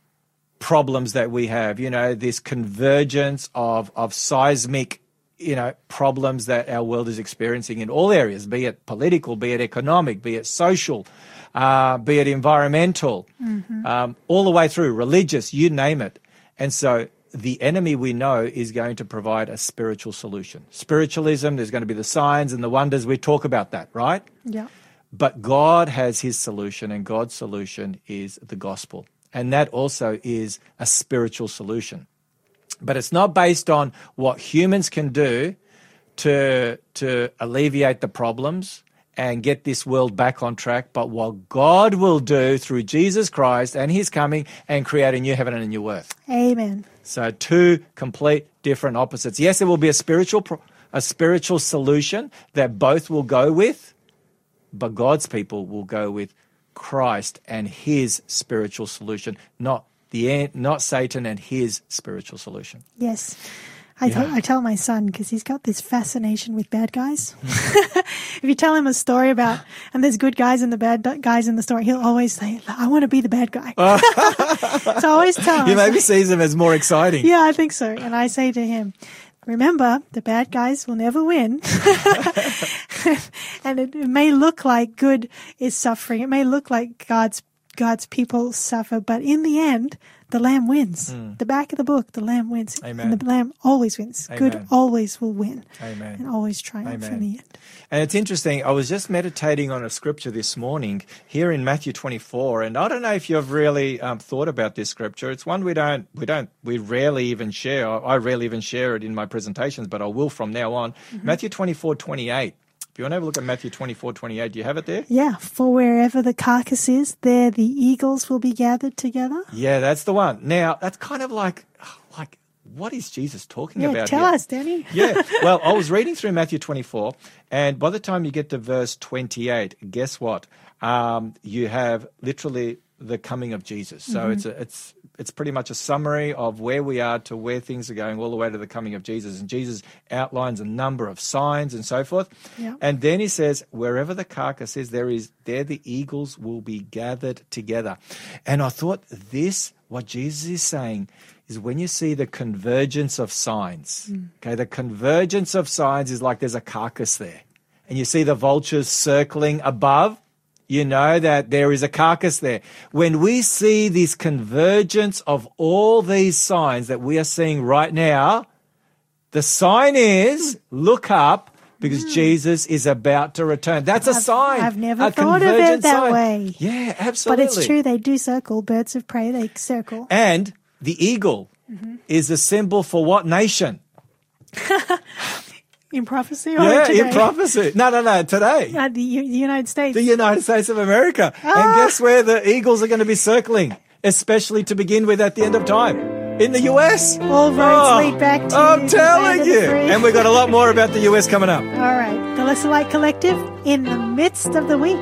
problems that we have. You know, this convergence of of seismic, you know, problems that our world is experiencing in all areas, be it political, be it economic, be it social, uh, be it environmental, Mm-hmm. um, all the way through, religious, you name it. And so the enemy we know is going to provide a spiritual solution. Spiritualism, there's going to be the signs and the wonders. We talk about that, right? Yeah. But God has his solution, and God's solution is the gospel. And that also is a spiritual solution. But it's not based on what humans can do to, to alleviate the problems and get this world back on track, but what God will do through Jesus Christ and his coming and create a new heaven and a new earth. Amen. So two complete different opposites. Yes, there will be a spiritual pro- a spiritual solution that both will go with, but God's people will go with Christ and his spiritual solution, not the not Satan and his spiritual solution. Yes. I, Yeah. t- I tell my son, because he's got this fascination with bad guys. If you tell him a story about, and there's good guys and the bad d- guys in the story, he'll always say, I want to be the bad guy. So I always tell him. He I maybe say- sees them as more exciting. Yeah, I think so. And I say to him, remember, the bad guys will never win. And it, it may look like good is suffering. It may look like God's God's people suffer, but in the end, the Lamb wins. The back of the book, the Lamb wins. Amen. And the Lamb always wins. Good Amen. always will win. Amen. And always triumph Amen. in the end. And it's interesting, I was just meditating on a scripture this morning here in Matthew twenty-four, and I don't know if you've really um, thought about this scripture. It's one we don't, we don't, we rarely even share. I rarely even share it in my presentations, but I will from now on. Mm-hmm. Matthew twenty-four twenty-eight. If you want to have a look at Matthew twenty-four twenty-eight, do you have it there? Yeah, for wherever the carcass is, there the eagles will be gathered together. Yeah, that's the one. Now, that's kind of like, like, what is Jesus talking Yeah, about tell here? us, Danny. Yeah, well, I was reading through Matthew twenty-four, and by the time you get to verse twenty-eight, guess what? Um, you have literally the coming of Jesus. So it's a, it's it's pretty much a summary of where we are to where things are going, all the way to the coming of Jesus. And Jesus outlines a number of signs and so forth. Yeah. And then he says, wherever the carcass is, there is there the eagles will be gathered together. And I thought this, what Jesus is saying, is when you see the convergence of signs, okay, the convergence of signs is like there's a carcass there. And you see the vultures circling above, you know that there is a carcass there. When we see this convergence of all these signs that we are seeing right now, the sign is, look up, because Jesus is about to return. That's a I've- sign. I've never a thought of it convergent that sign. way. Yeah, But absolutely. it's true, they do circle. Birds of prey, they circle. And the eagle is a symbol for what nation? In prophecy or Yeah, today? in prophecy. No, no, no, today. Uh, the, U- the United States. The United States of America. Ah. And guess where the eagles are going to be circling, especially to begin with at the end of time? In the U S. All roads lead back to I'm the land telling of you. the free. And we've got a lot more about the U S coming up. All right. The Lesser Light Collective in the midst of the week.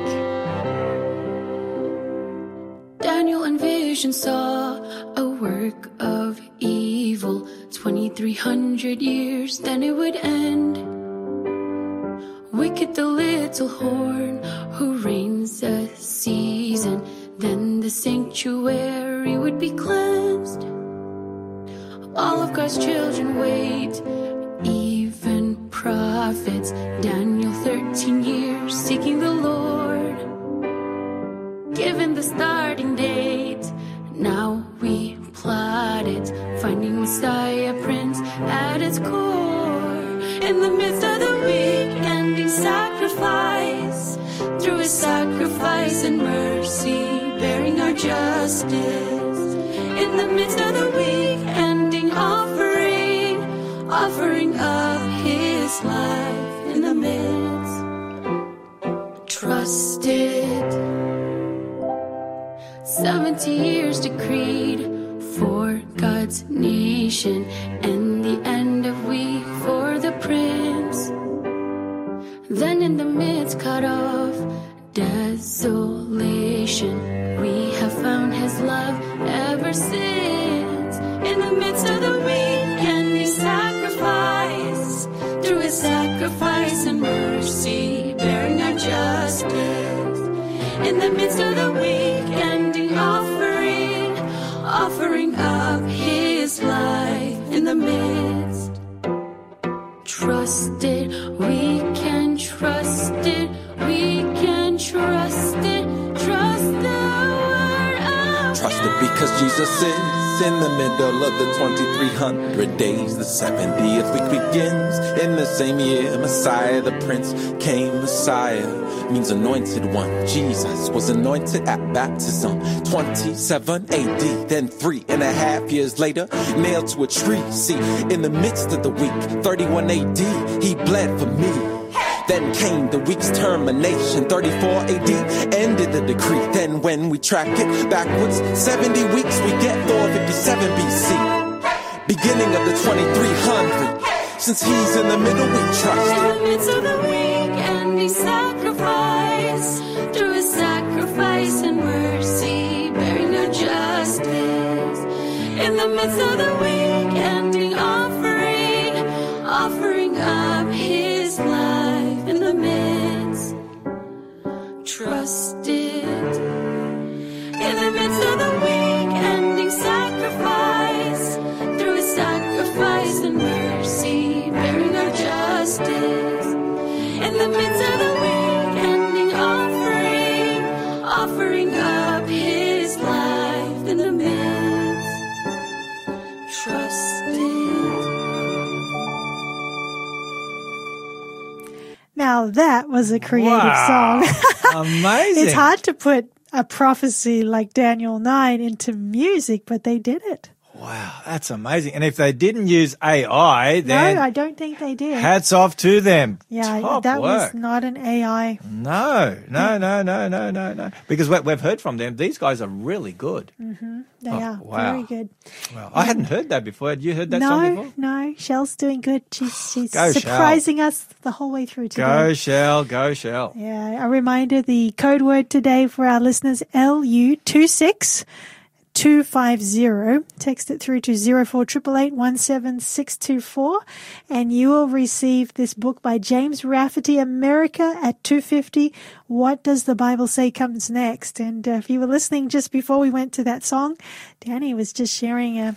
Daniel in vision saw a work of evil. twenty-three hundred years, then it would end. Wicked the little horn who reigns a season. Then the sanctuary would be cleansed. All of God's children wait, even prophets. Daniel thirteen years seeking the Lord. Given the the starting date. Now we plot it, finding Messiah Prince at its core. In the midst of the week-ending sacrifice, through his sacrifice and mercy, bearing our justice. In the midst of the week-ending offering, offering of his life in the midst. Trusted. Seventy years decreed for God's nation, and the end of week for the prince. Then in the midst cut off, desolation, we have found his love ever since. In the midst of the week-ending sacrifice, through his sacrifice and mercy, bearing our justice. In the midst of the week-ending offering, offering up his life in the midst. Trust it, we can trust it, we can trust it, trust the word of Trust it because Jesus is in the middle of the twenty-three hundred days. The seventieth week begins in the same year. Messiah, the Prince, came. Messiah means anointed one. Jesus was anointed at baptism, twenty-seven A D. Then three and a half years later, nailed to a tree. See, in the midst of the week, thirty-one A D, he bled for me. Then came the week's termination, thirty-four A D, ended the decree. Then when we track it backwards, seventy weeks, we get four fifty-seven B C. Beginning of the twenty-three hundred, since he's in the middle, we trust in it. the midst of the week-ending sacrifice, through his sacrifice and mercy, bearing our justice. In the midst of the week-ending offering, offering up his life in the midst. Trust it. In the midst of the week-ending sacrifice, through his sacrifice and mercy, bearing our justice. In the midst of the week-ending offering, offering up his life in the midst. Trust it. Now that was a creative Wow. song. Amazing. It's hard to put a prophecy like Daniel nine into music, but they did it. Wow, that's amazing. And if they didn't use A I, then No, I don't think they did. hats off to them. yeah, Top that work. was not an A I. No, no, no, no, no, no, no. Because we- we've heard from them. These guys are really good. They Oh, are wow. very good. Wow. I hadn't heard that before. Had you heard that no, song before? no, Shell's doing good. She's, she's Go, Shell. surprising us the whole way through today. Go, Shell. Go, Shell. Yeah, a reminder, the code word today for our listeners, L U two six two five zero. Text it through to zero four eight eight eight one seven six two four, and you will receive this book by James Rafferty, America at two fifty. What Does the Bible Say Comes Next? And uh, if you were listening just before we went to that song, Danny was just sharing a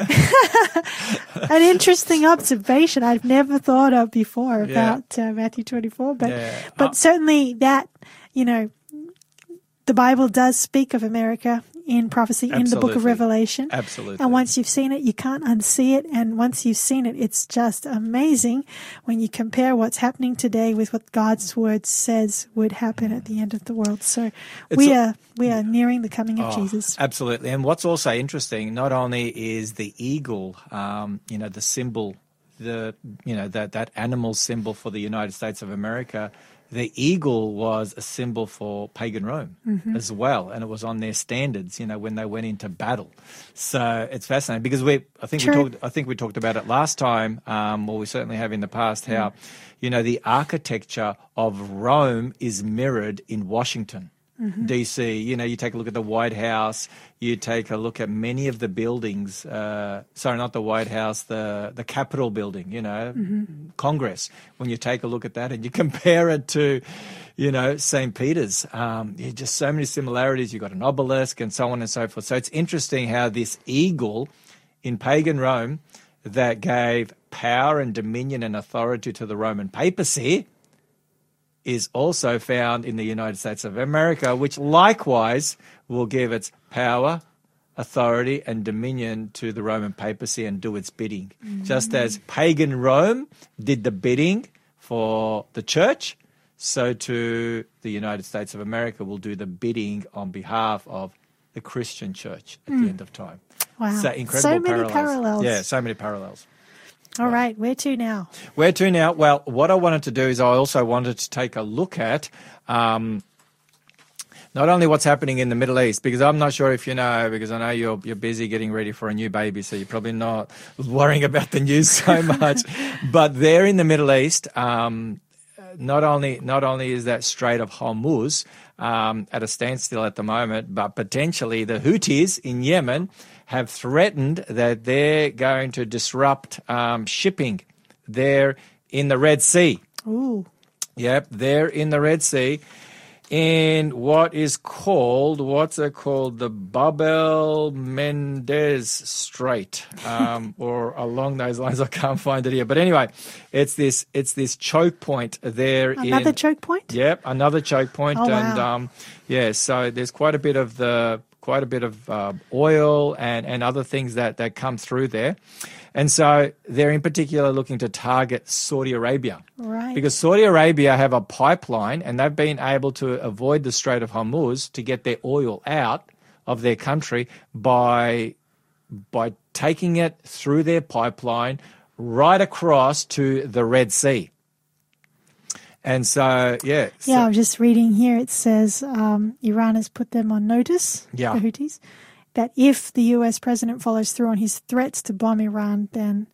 an interesting observation I've never thought of before Yeah. about uh, Matthew twenty-four. But, Yeah. but Uh, certainly that, you know, the Bible does speak of America in prophecy in the book of Absolutely. Revelation. Absolutely. And once you've seen it, you can't unsee it. And once you've seen it, it's just amazing when you compare what's happening today with what God's word says would happen at the end of the world. So It's we a- are we are nearing the coming of Oh, Jesus. Absolutely. And what's also interesting, not only is the eagle, um, you know, the symbol, the you know that that animal symbol for the United States of America, the eagle was a symbol for pagan Rome as well, and it was on their standards, you know, when they went into battle. So it's fascinating because we, I think True. we talked, I think we talked about it last time, um, or we certainly have in the past, how, you know, the architecture of Rome is mirrored in Washington. D C, you know, you take a look at the White House, you take a look at many of the buildings, uh, sorry, not the White House, the, the Capitol building, you know, Congress. When you take a look at that and you compare it to, you know, Saint Peter's, um, you just so many similarities. You've got an obelisk and so on and so forth. So it's interesting how this eagle in pagan Rome that gave power and dominion and authority to the Roman papacy is also found in the United States of America, which likewise will give its power, authority and dominion to the Roman papacy and do its bidding. Mm-hmm. Just as pagan Rome did the bidding for the church, so too the United States of America will do the bidding on behalf of the Christian church at mm. the end of time. Wow. So incredible so many parallels. parallels. Yeah, so many parallels. All right, where to now? Where to now? Well, what I wanted to do is I also wanted to take a look at um, not only what's happening in the Middle East, because I'm not sure if you know, because I know you're you're busy getting ready for a new baby, so you're probably not worrying about the news so much. But there in the Middle East, um, not only not only is that Strait of Hormuz um, at a standstill at the moment, but potentially the Houthis in Yemen have threatened that they're going to disrupt um, shipping there in the Red Sea. Ooh. Yep, there in the Red Sea, in what is called, what's it called, the Bab el-Mandeb Strait, um, or along those lines. I can't find it here, but anyway, it's this it's this choke point there. Another in, choke point. Yep, another choke point, oh, and wow. um, yeah, so there's quite a bit of the quite a bit of uh, oil and and other things that that come through there. And so they're in particular looking to target Saudi Arabia. Right. Because Saudi Arabia have a pipeline and they've been able to avoid the Strait of Hormuz to get their oil out of their country by by taking it through their pipeline right across to the Red Sea. And so, yeah. So, yeah, I'm just reading here. It says um, Iran has put them on notice, yeah. the Houthis, that if the U S president follows through on his threats to bomb Iran, then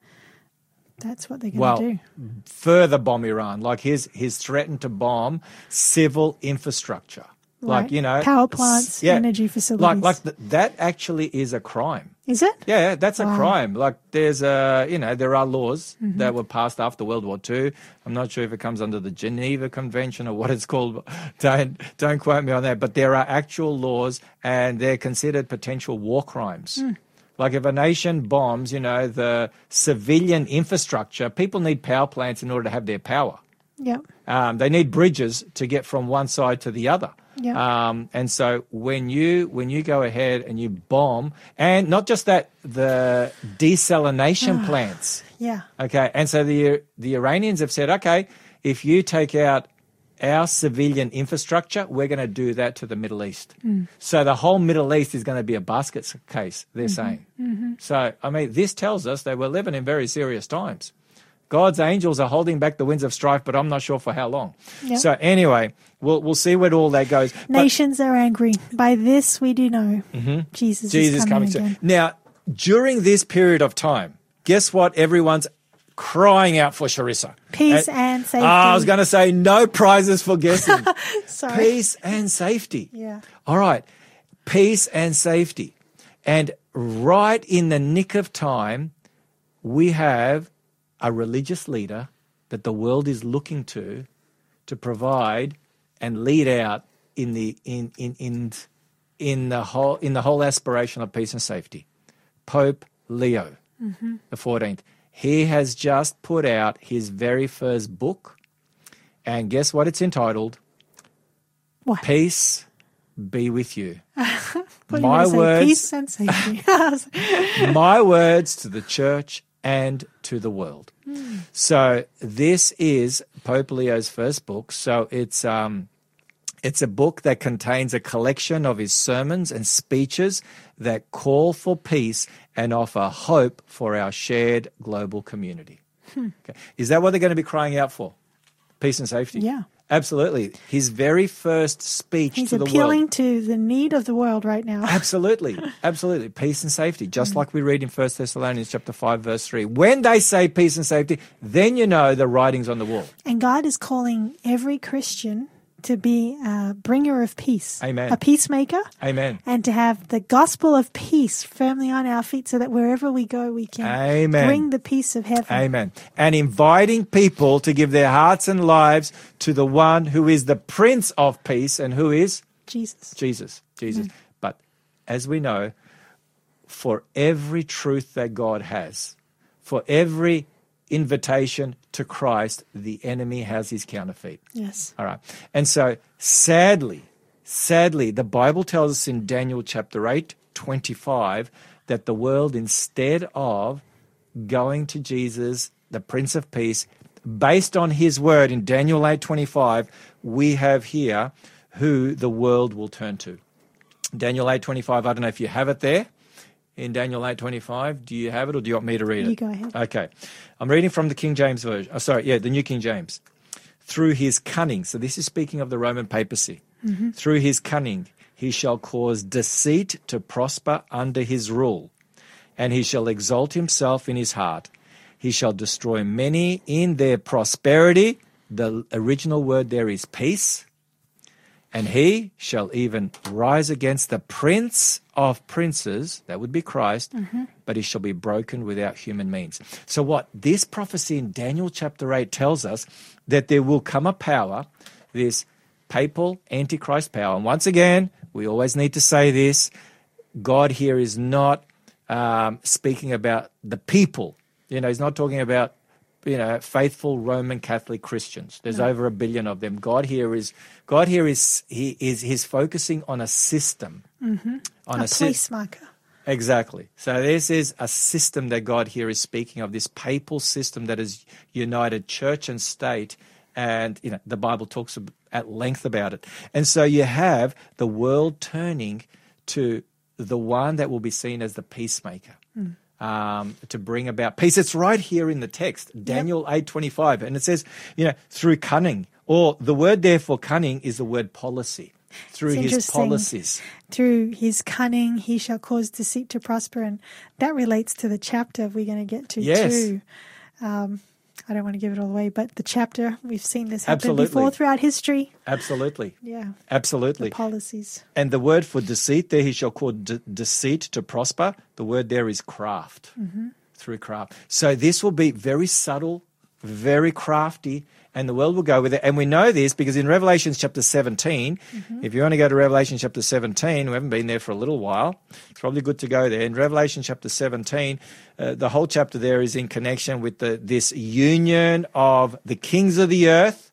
that's what they're going well, to do. Further bomb Iran. Like he's, he's threatened to bomb civil infrastructure. Right. Like, you know. Power plants, yeah, energy facilities. Like, like th- that actually is a crime. Is it? Yeah, that's a wow. crime. Like there's a, you know, there are laws mm-hmm. that were passed after World War Two. I'm not sure if it comes under the Geneva Convention or what it's called. Don't, don't quote me on that. But there are actual laws and they're considered potential war crimes. Mm. Like if a nation bombs, you know, the civilian infrastructure, people need power plants in order to have their power. Yep. Um, they need bridges to get from one side to the other. Yep. Um, and so when you when you go ahead and you bomb, and not just that, the desalination plants. Yeah. Okay. And so the the Iranians have said, okay, if you take out our civilian infrastructure, we're going to do that to the Middle East. Mm. So the whole Middle East is going to be a basket case, they're mm-hmm. saying. Mm-hmm. So, I mean, this tells us that we're living in very serious times. God's angels are holding back the winds of strife, but I'm not sure for how long. Yep. So anyway, we'll we'll see where all that goes. Nations but, are angry. By this we do know mm-hmm. Jesus, Jesus is coming, coming again. Soon. Now, during this period of time, guess what everyone's crying out for, Charissa? Peace and, and safety. Oh, I was going to say no prizes for guessing. Sorry. Peace and safety. Yeah. All right. Peace and safety. And right in the nick of time, we have a religious leader that the world is looking to to provide and lead out in the in in in in the whole in the whole aspiration of peace and safety. Pope Leo mm-hmm. the fourteenth. He has just put out his very first book, and guess what it's entitled? What? Peace be with you. My words, peace and safety. My words to the church and to the world. Mm. So this is Pope Leo's first book. So it's um, it's a book that contains a collection of his sermons and speeches that call for peace and offer hope for our shared global community. Hmm. Okay. Is that what they're going to be crying out for? Peace and safety? Yeah. Absolutely. His very first speech He's to the world. He's appealing to the need of the world right now. Absolutely. Absolutely. Peace and safety, just mm. like we read in First Thessalonians chapter five, verse three. When they say peace and safety, then you know the writing's on the wall. And God is calling every Christian to be a bringer of peace. Amen. A peacemaker. Amen. And to have the gospel of peace firmly on our feet so that wherever we go, we can Amen. bring the peace of heaven. Amen. And inviting people to give their hearts and lives to the one who is the Prince of Peace and who is? Jesus. Jesus. Jesus. Mm. But as we know, for every truth that God has, for every invitation to Christ, the enemy has his counterfeit. Yes. All right. And so sadly, sadly, the Bible tells us in Daniel chapter eight, twenty-five, that the world, instead of going to Jesus, the Prince of Peace, based on his word in Daniel eight, twenty-five, we have here who the world will turn to. Daniel eight, twenty-five, I don't know if you have it there. In Daniel eight, twenty-five, do you have it or do you want me to read it? You go ahead. Okay. I'm reading from the King James Version. Oh, sorry, yeah, the New King James. Through his cunning, so this is speaking of the Roman papacy. Mm-hmm. Through his cunning, he shall cause deceit to prosper under his rule, and he shall exalt himself in his heart. He shall destroy many in their prosperity. The original word there is peace. And he shall even rise against the prince of princes, that would be Christ, mm-hmm. but he shall be broken without human means. So what this prophecy in Daniel chapter eight tells us, that there will come a power, this papal antichrist power. And once again, we always need to say this, God here is not um, speaking about the people. You know, he's not talking about, you know, faithful Roman Catholic Christians. There's no. over a billion of them. God here is, God here is, he is, he's focusing on a system. Mm-hmm. On a, a place si- marker. Exactly. So this is a system that God here is speaking of, this papal system that has united church and state. And, you know, the Bible talks at length about it. And so you have the world turning to the one that will be seen as the peacemaker. Mm. Um, to bring about peace. It's right here in the text, Daniel yep. eight twenty-five. And it says, you know, through cunning, or the word there for cunning is the word policy. Through his policies. Through his cunning, he shall cause deceit to prosper. And that relates to the chapter we're going to get to yes. too. Um, I don't want to give it all away, but the chapter, we've seen this happen Absolutely. before throughout history. Absolutely. Yeah. Absolutely. The policies. And the word for deceit there, he shall call de- deceit to prosper. The word there is craft, mm-hmm. through craft. So this will be very subtle, very crafty, and the world will go with it. And we know this because in Revelation chapter seventeen, mm-hmm. if you want to go to Revelation chapter seventeen, we haven't been there for a little while, it's probably good to go there. In Revelation chapter seventeen, uh, the whole chapter there is in connection with the, this union of the kings of the earth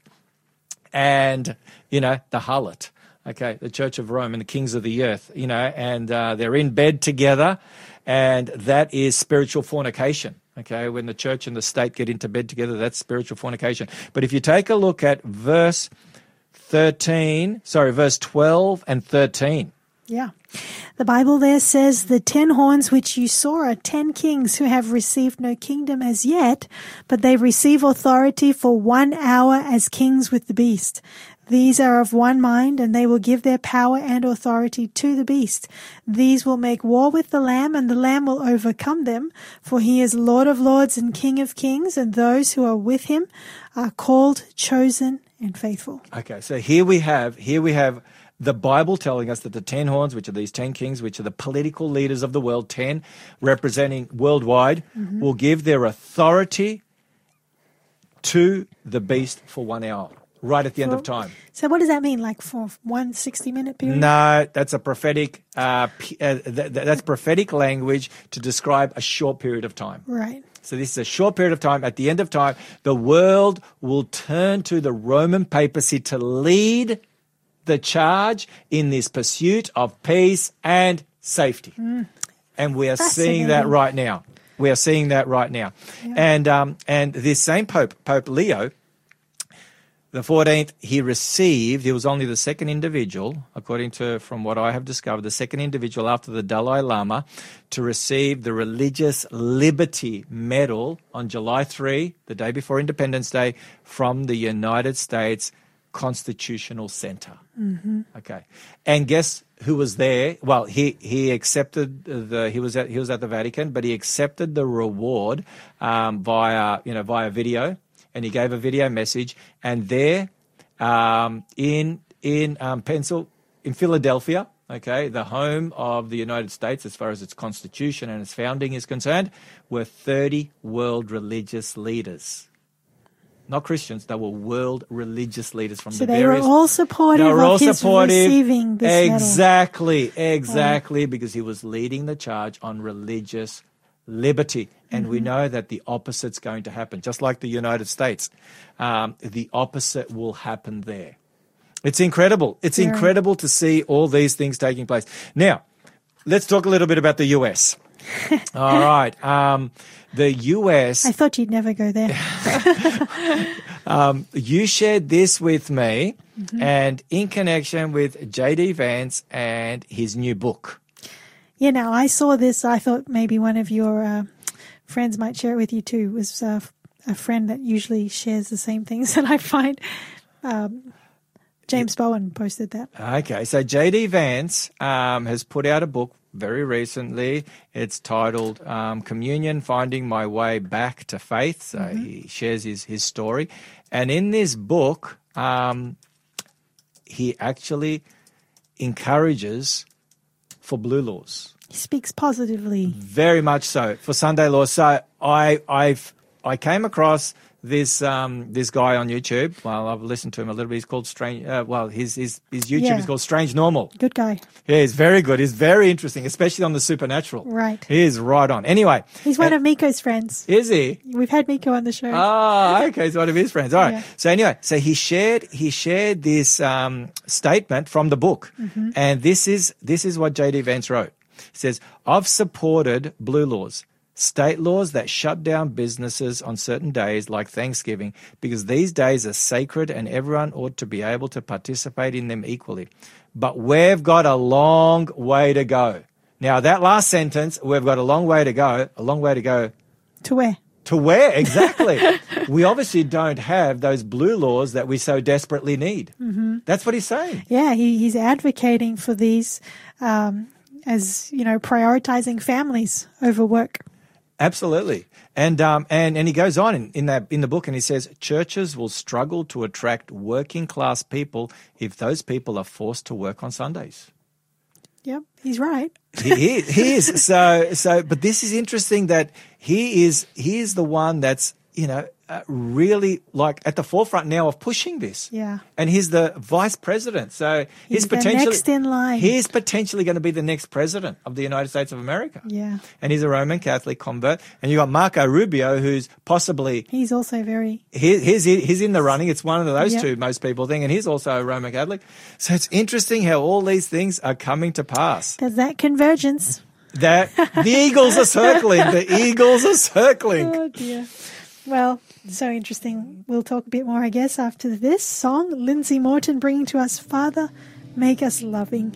and, you know, the harlot. Okay, the Church of Rome and the kings of the earth, you know, and uh, they're in bed together, and that is spiritual fornication. Okay, when the church and the state get into bed together, that's spiritual fornication. But if you take a look at verse thirteen, sorry, verse twelve and thirteen. Yeah. The Bible there says, the ten horns which you saw are ten kings who have received no kingdom as yet, but they receive authority for one hour as kings with the beast. These are of one mind, and they will give their power and authority to the beast. These will make war with the Lamb, and the Lamb will overcome them, for he is Lord of lords and King of kings, and those who are with him are called, chosen, and faithful. Okay, so here we have, here we have the Bible telling us that the ten horns, which are these ten kings, which are the political leaders of the world, ten representing worldwide, mm-hmm. will give their authority to the beast for one hour. Right at the end for, of time. So what does that mean? Like for one sixty-minute period? No, that's a prophetic. Uh, p- uh, th- th- that's prophetic language to describe a short period of time. Right. So this is a short period of time. At the end of time, the world will turn to the Roman papacy to lead the charge in this pursuit of peace and safety. Mm. And we are seeing that right now. We are seeing that right now. Yeah. And um, and this same Pope, Pope Leo, the fourteenth, he received, he was only the second individual, according to, from what I have discovered, the second individual after the Dalai Lama to receive the Religious Liberty Medal on July third, the day before Independence Day, from the United States Constitutional Center. Mm-hmm. Okay. And guess who was there? Well, he, he accepted the, he was at, he was at the Vatican, but he accepted the reward um, via, you know, via video. And he gave a video message, and there, um, in in um, Pencil, in Philadelphia, okay, the home of the United States, as far as its constitution and its founding is concerned, were thirty world religious leaders. Not Christians; they were world religious leaders from so the various. So they were all supportive they were of all his supportive, receiving this exactly, medal. exactly, wow. Because he was leading the charge on religious liberty. And we know that the opposite's going to happen. Just like the United States, um, the opposite will happen there. It's incredible. It's Very. incredible to see all these things taking place. Now, let's talk a little bit about the U S. All right. Um, the U S... I thought you'd never go there. um, you shared this with me, mm-hmm. and in connection with J D Vance and his new book. Yeah, now I saw this. I thought maybe one of your uh, friends might share it with you too. It was uh, a friend that usually shares the same things that I find. Um, James yeah. Bowen posted that. Okay, so J D Vance um, has put out a book very recently. It's titled um, Communion, Finding My Way Back to Faith. So mm-hmm. he shares his, his story. And in this book, um, he actually encourages for blue laws. He speaks positively. Very much so, for Sunday laws. So I I've I came across this um this guy on YouTube. Well, I've listened to him a little bit. He's called Strange. Uh, well, his his his YouTube yeah. is called Strange Normal. Good guy. Yeah, he's very good. He's very interesting, especially on the supernatural. Right. He is right on. Anyway, he's one and, of Miko's friends. Is he? We've had Miko on the show. Ah, okay. He's one of his friends. All right. Yeah. So anyway, so he shared he shared this um statement from the book, mm-hmm. and this is this is what J D Vance wrote. He says, "I've supported blue laws. State laws that shut down businesses on certain days like Thanksgiving, because these days are sacred and everyone ought to be able to participate in them equally. But we've got a long way to go." Now, that last sentence, we've got a long way to go, a long way to go. To where? To where, exactly. We obviously don't have those blue laws that we so desperately need. Mm-hmm. That's what he's saying. Yeah, he, he's advocating for these um, as, you know, prioritizing families over work. Absolutely. And um and, and he goes on in, in that in the book, and he says churches will struggle to attract working class people if those people are forced to work on Sundays. Yep, he's right. he, he, he is. So so but this is interesting that he is he is the one that's, you know, uh, really like at the forefront now of pushing this. Yeah. And he's the vice president. So he's, he's the potentially next in line. He's potentially going to be the next president of the United States of America. Yeah. And he's a Roman Catholic convert. And you got Marco Rubio, who's possibly he's also very he, he's he's in the running. It's one of those yep. two most people think, and he's also a Roman Catholic. So it's interesting how all these things are coming to pass. There's that convergence. That the eagles are circling. The eagles are circling. Oh dear. Well, so interesting. We'll talk a bit more, I guess, after this song. Lindsay Morton bringing to us Father, Make Us Loving.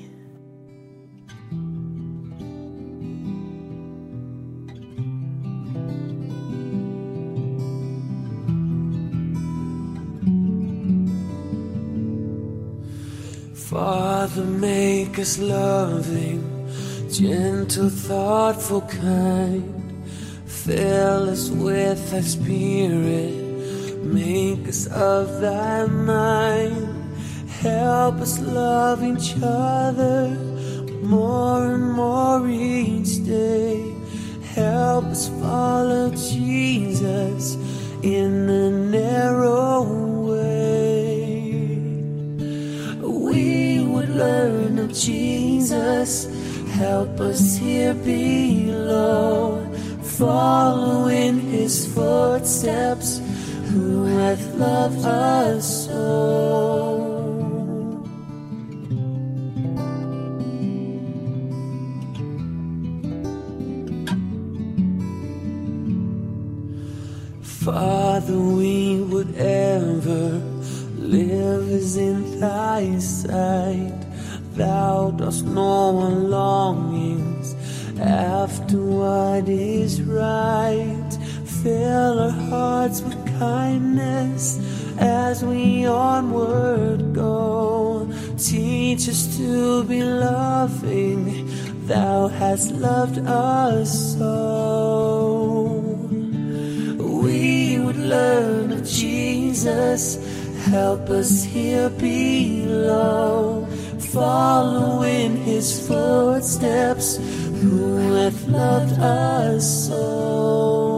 Father, make us loving, gentle, thoughtful, kind. Fill us with thy spirit, make us of thy mind. Help us love each other more and more each day. Help us follow Jesus in a narrow way. We would learn of Jesus, help us here below. Follow in his footsteps, who hath loved us so. Father, we would ever live as in thy sight. Thou dost know our longings after what is right. Fill our hearts with kindness as we onward go. Teach us to be loving, thou hast loved us so. We would learn of Jesus, help us here below. Follow in his footsteps, who hath loved us so.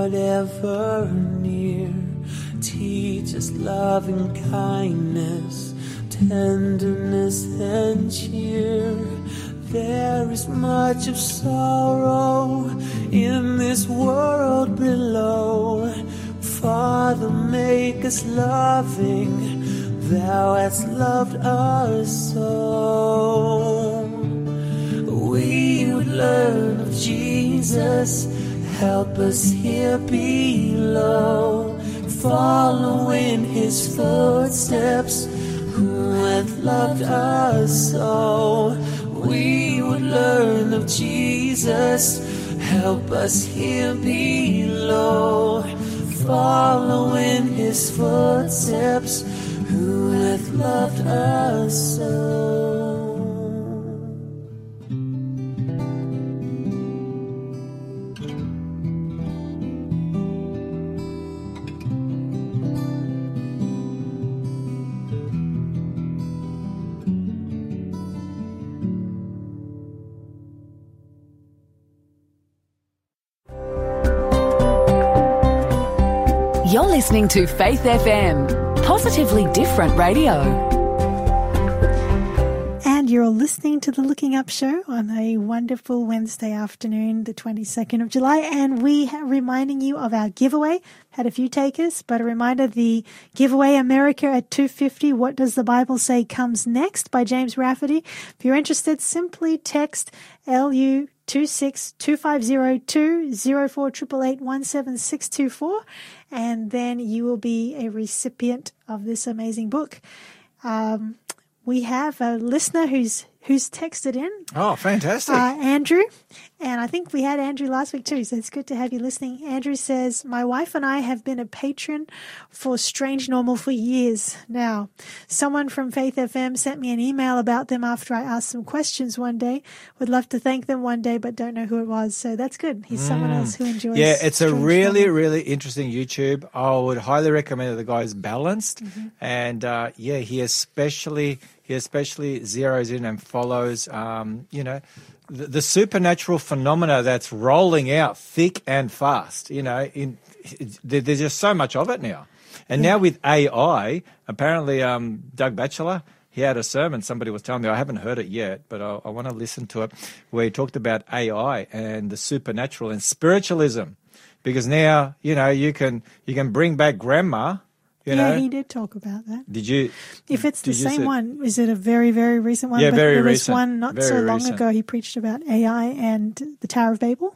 Lord, ever near. Teach us love and kindness, tenderness and cheer. There is much of sorrow in this world below. Father, make us loving. Thou hast loved us so. We would learn of Jesus. Help us here below. Follow in his footsteps, who hath loved us so. We would learn of Jesus. Help us here below. Follow in his footsteps, who hath loved us so. You're listening to Faith F M, positively different radio. And you're listening to the Looking Up Show on a wonderful Wednesday afternoon, the twenty-second of July. And we are reminding you of our giveaway. Had a few takers, but a reminder, the giveaway America at two fifty, What Does the Bible Say comes next by James Rafferty. If you're interested, simply text L U two six two five zero two zero four eight eight eight one seven six two four, and then you will be a recipient of this amazing book. Um, we have a listener who's who's texted in. Oh, fantastic. Uh, Andrew. And I think we had Andrew last week too, so it's good to have you listening. Andrew says, my wife and I have been a patron for Strange Normal for years now. Someone from Faith F M sent me an email about them after I asked some questions one day. Would love to thank them one day, but don't know who it was. So that's good. He's mm. someone else who enjoys Yeah, it's a really, Normal. really interesting YouTube. I would highly recommend it. The guy is balanced. Mm-hmm. And uh, yeah, he especially... He especially zeroes in and follows, um, you know, the, the supernatural phenomena that's rolling out thick and fast. You know, in, there, there's just so much of it now. And yeah. now with A I, apparently um, Doug Batchelor, he had a sermon, somebody was telling me, I haven't heard it yet, but I, I want to listen to it, where he talked about A I and the supernatural and spiritualism. Because now, you know, you can you can bring back grandma. You yeah, know? he did talk about that. Did you? If it's the same say, one, is it a very, very recent one? Yeah, but very there was recent. one not very so long recent. ago. He preached about A I and the Tower of Babel.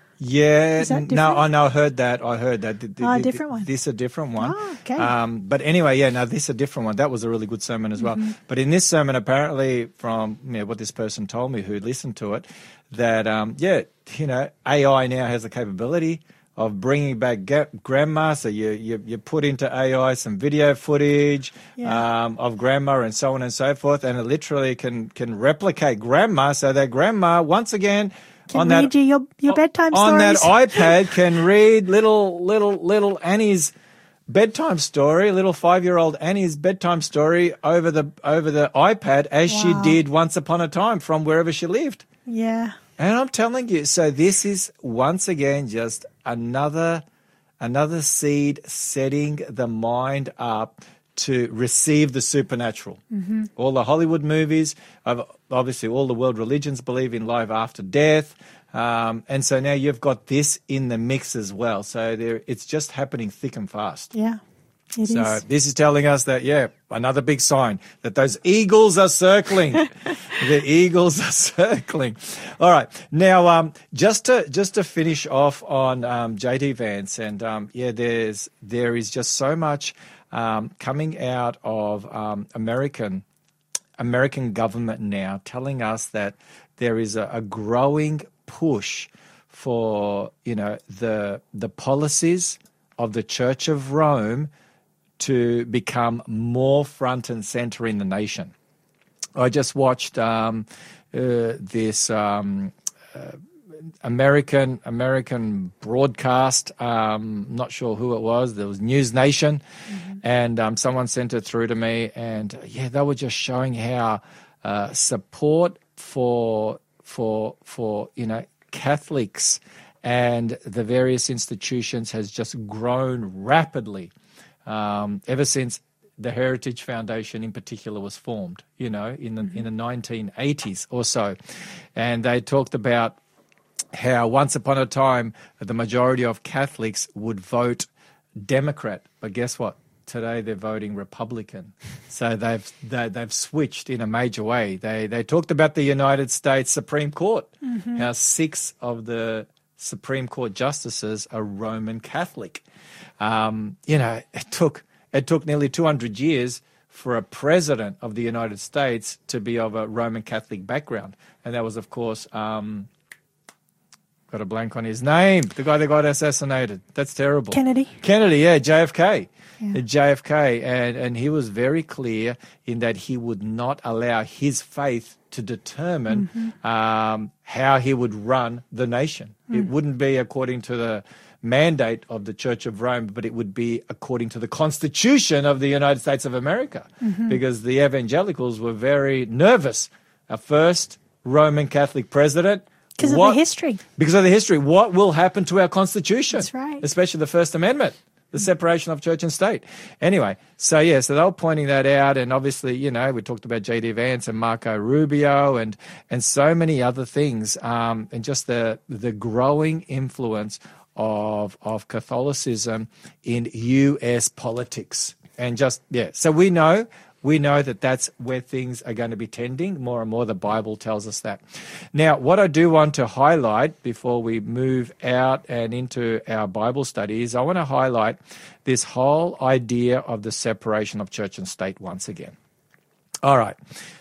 Yeah, Is that no, I know, I heard that. I heard that. Ah, a different one. This a different one. Oh, okay. Um, but anyway, yeah, no, this a different one. That was a really good sermon as well. Mm-hmm. But in this sermon, apparently, from you know, what this person told me who listened to it, that um, yeah, you know, A I now has the capability of bringing back ga- grandma. So you, you you put into A I some video footage yeah. um, of grandma and so on and so forth, and it literally can can replicate grandma, so that grandma once again can on read that you your, your bedtime on stories. that iPad can read little little little Annie's bedtime story, little five-year-old Annie's bedtime story over the over the iPad as Wow. she did once upon a time from wherever she lived. Yeah. And I'm telling you, so this is once again just another another seed setting the mind up to receive the supernatural. Mm-hmm. All the Hollywood movies, obviously all the world religions believe in life after death. Um, and so now you've got this in the mix as well. So there, it's just happening thick and fast. Yeah. It so is. this is telling us that, yeah, another big sign that those eagles are circling. The eagles are circling. All right. Now, um, just to just to finish off on um, J D Vance, and um, yeah, there's there is just so much um, coming out of um, American American government now telling us that there is a, a growing push for you know the the policies of the Church of Rome to become more front and center in the nation. I just watched um, uh, this um, uh, American American broadcast. Um, not sure who it was. There was News Nation, mm-hmm. and um, someone sent it through to me. And yeah, they were just showing how uh, support for for for you know Catholics and the various institutions has just grown rapidly um, ever since the Heritage Foundation in particular was formed, you know, in the, in the nineteen eighties or so. And they talked about how once upon a time the majority of Catholics would vote Democrat, but guess what? Today they're voting Republican. So they've they, they've switched in a major way. They they talked about the United States Supreme Court, mm-hmm. how six of the Supreme Court justices are Roman Catholic. Um, you know, it took it took nearly two hundred years for a president of the United States to be of a Roman Catholic background, and that was, of course. Um, Got a blank on his name. The guy that got assassinated. That's terrible. Kennedy. Kennedy, yeah, J F K. Yeah. J F K. And, and he was very clear in that he would not allow his faith to determine mm-hmm. um, how he would run the nation. Mm. It wouldn't be according to the mandate of the Church of Rome, but it would be according to the Constitution of the United States of America, mm-hmm. because the evangelicals were very nervous. Our first Roman Catholic president. Because of what, the history. Because of the history. What will happen to our Constitution? That's right. Especially the First Amendment, the separation of church and state. Anyway, so yeah, so they were pointing that out. And obviously, you know, we talked about J D Vance and Marco Rubio and and so many other things. Um, and just the the growing influence of of Catholicism in U S politics. And just, yeah, so we know... We know that that's where things are going to be tending more and more. The Bible tells us that. Now, what I do want to highlight before we move out and into our Bible studies, I want to highlight this whole idea of the separation of church and state once again. All right.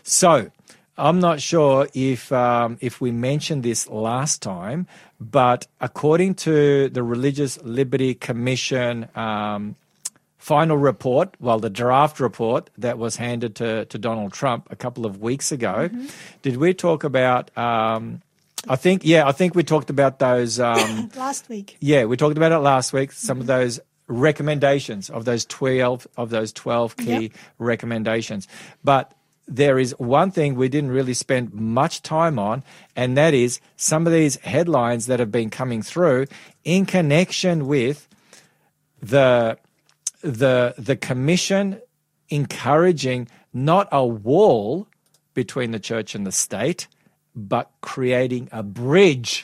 So I'm not sure if um, if we mentioned this last time, but according to the Religious Liberty Commission um final report, well, the draft report that was handed to, to Donald Trump a couple of weeks ago, mm-hmm. did we talk about, um, I think, yeah, I think we talked about those. Um, last week. Yeah, we talked about it last week, some mm-hmm. of those recommendations of those twelve, of those twelve key yep. recommendations. But there is one thing we didn't really spend much time on, and that is some of these headlines that have been coming through in connection with the the the commission encouraging not a wall between the church and the state, but creating a bridge.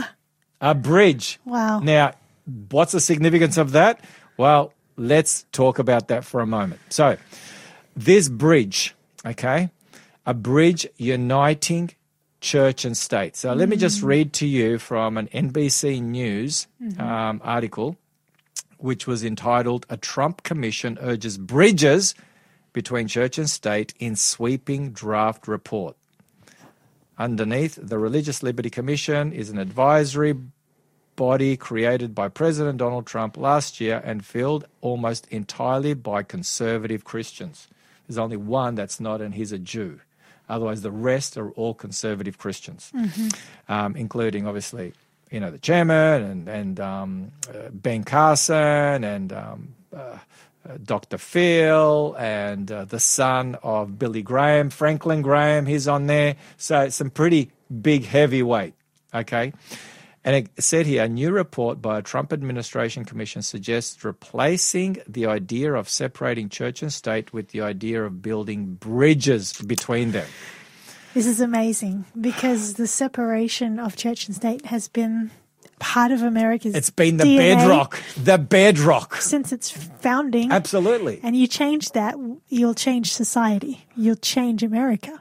A bridge. Wow. Now, what's the significance of that? Well, let's talk about that for a moment. So, this bridge, okay, a bridge uniting church and state. So, mm. let me just read to you from an N B C News mm-hmm. um, article, which was entitled, "A Trump Commission Urges Bridges Between Church and State in Sweeping Draft Report." Underneath, the Religious Liberty Commission is an advisory body created by President Donald Trump last year and filled almost entirely by conservative Christians. There's only one that's not, and he's a Jew. Otherwise, the rest are all conservative Christians, mm-hmm. um, including, obviously, you know, the chairman and, and um, uh, Ben Carson and um, uh, uh, Doctor Phil and uh, the son of Billy Graham, Franklin Graham, he's on there. So it's some pretty big heavyweight, okay? And it said here, a new report by a Trump administration commission suggests replacing the idea of separating church and state with the idea of building bridges between them. This is amazing because the separation of church and state has been part of America's It's been the D N A bedrock, the bedrock. Since its founding. Absolutely. And you change that, you'll change society. You'll change America.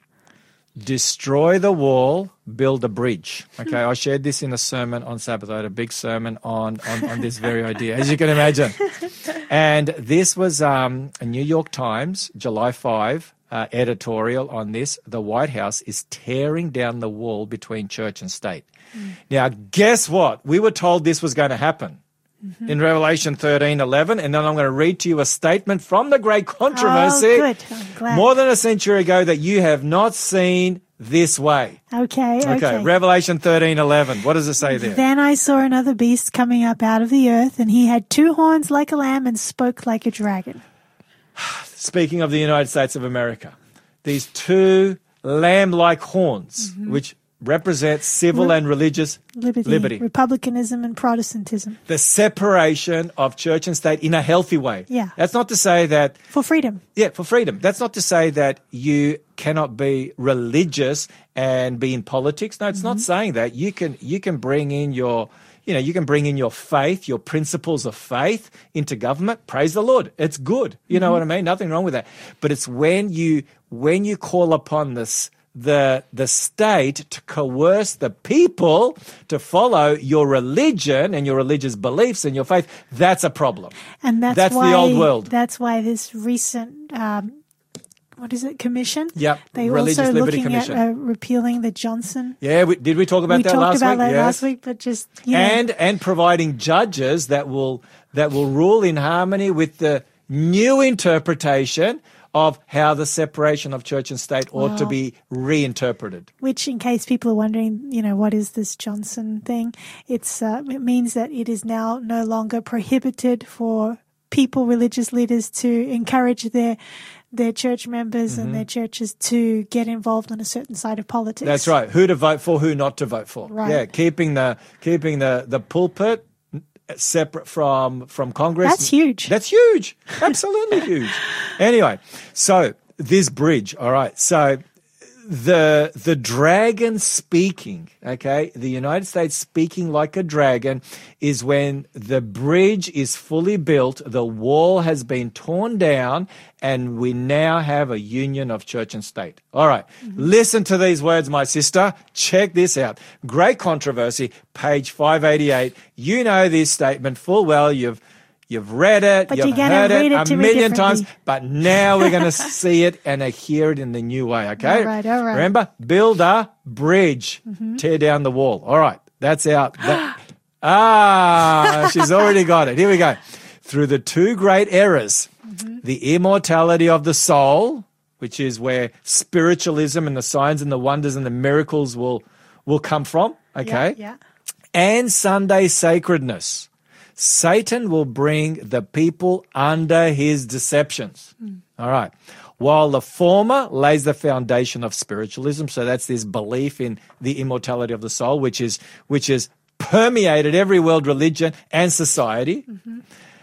Destroy the wall, build a bridge. Okay, I shared this in a sermon on Sabbath. I had a big sermon on, on, on this very idea, as you can imagine. And this was um, a New York Times, July fifth, Uh, editorial on this. The White House is tearing down the wall between church and state. Mm. Now, guess what? We were told this was going to happen mm-hmm. in Revelation thirteen eleven, and then I'm going to read to you a statement from the Great Controversy oh, good. I'm glad. more than a century ago that you have not seen this way. Okay, okay. Okay, Revelation thirteen eleven. What does it say there? Then I saw another beast coming up out of the earth, and he had two horns like a lamb and spoke like a dragon. Speaking of the United States of America, these two lamb-like horns, mm-hmm. which represents civil and religious Liberty, liberty. Republicanism and Protestantism. The separation of church and state in a healthy way. Yeah. That's not to say that, For freedom. yeah, for freedom. That's not to say that you cannot be religious and be in politics. No, it's Mm-hmm. not saying that. You can you can bring in your, you know, you can bring in your faith, your principles of faith into government. Praise the Lord. It's good. You know Mm-hmm. what I mean? Nothing wrong with that. But it's when you when you call upon this the the state to coerce the people to follow your religion and your religious beliefs and your faith, that's a problem. And that's, That's the why, old world. That's why this recent, um, what is it, commission? Yep, They Religious also Liberty looking Commission. at uh, repealing the Johnson. Yeah, we, did we talk about we that talked last about week? that Yes. last week, but just, you know. And and providing judges that will that will rule in harmony with the new interpretation of how the separation of church and state ought to Wow. be reinterpreted. Which, in case people are wondering, you know, what is this Johnson thing? It's uh, it means that it is now no longer prohibited for people, religious leaders, to encourage their their church members Mm-hmm. and their churches to get involved on a certain side of politics. That's right. Who to vote for, who not to vote for. Right. Yeah, keeping the keeping the, the pulpit separate from from Congress. That's huge. That's huge. Absolutely huge. Anyway, so this bridge, all right. So the the dragon speaking, okay, the United States speaking like a dragon is when the bridge is fully built, the wall has been torn down, and we now have a union of church and state. All right, listen to these words, my sister. Check this out. Great Controversy, page five eighty-eight. You know this statement full well. You've You've read it, But you've you're gonna heard read it, it a to me million differently. times, but now we're going to see it and uh, hear it in the new way, okay? All right, all right. Remember, build a bridge, tear down the wall. All right, that's out. That- ah, she's already got it. Here we go. Through the two great errors, the immortality of the soul, which is where spiritualism and the signs and the wonders and the miracles will, will come from, okay? Yeah, yeah. And Sunday sacredness. Satan will bring the people under his deceptions. All right. While the former lays the foundation of spiritualism, so that's this belief in the immortality of the soul, which is which is permeated every world religion and society. Mm-hmm.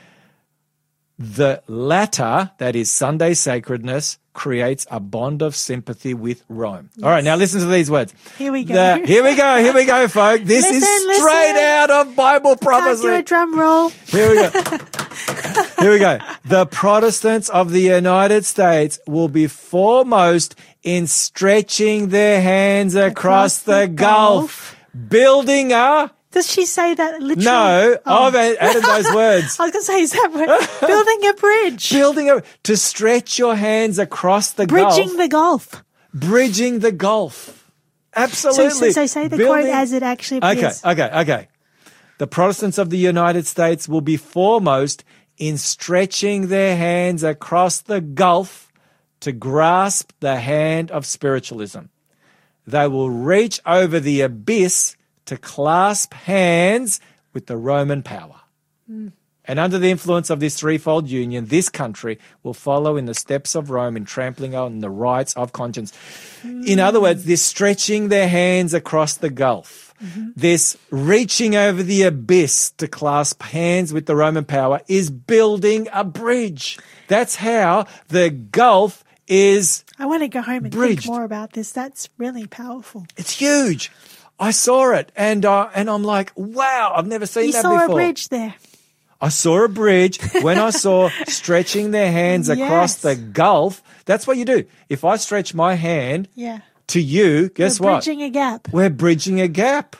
The latter, that is Sunday sacredness, creates a bond of sympathy with Rome. All right, now listen to these words. Here we go. The- here we go, here we go, folks. This is Listen, straight listen. out of Bible Can't do a prophecy. drum roll. Here we go. Here we go. The Protestants of the United States will be foremost in stretching their hands across, Across the, the gulf, building a... Does she say that literally? No, Oh. I've a- added those words. I was going to say, is that what- building a bridge? Building a... To stretch your hands across the Bridging gulf. the gulf. Bridging the gulf. So, Absolutely. so, so say the Building- quote as it actually Okay, appears. okay, okay. The Protestants of the United States will be foremost in stretching their hands across the gulf to grasp the hand of spiritualism. They will reach over the abyss to clasp hands with the Roman power. Mm. And under the influence of this threefold union, this country will follow in the steps of Rome in trampling on the rights of conscience. In other words, this stretching their hands across the gulf, Mm-hmm. this reaching over the abyss to clasp hands with the Roman power is building a bridge. That's how the gulf is, I want to go home and Bridged. think more about this. That's really powerful. it's huge. I saw it and uh, and I'm like, wow, I've never seen You that saw before. a bridge there. I saw a bridge when I saw stretching their hands across Yes. the gulf. That's what you do. If I stretch my hand Yeah. to you, guess We're what? bridging a gap. We're bridging a gap.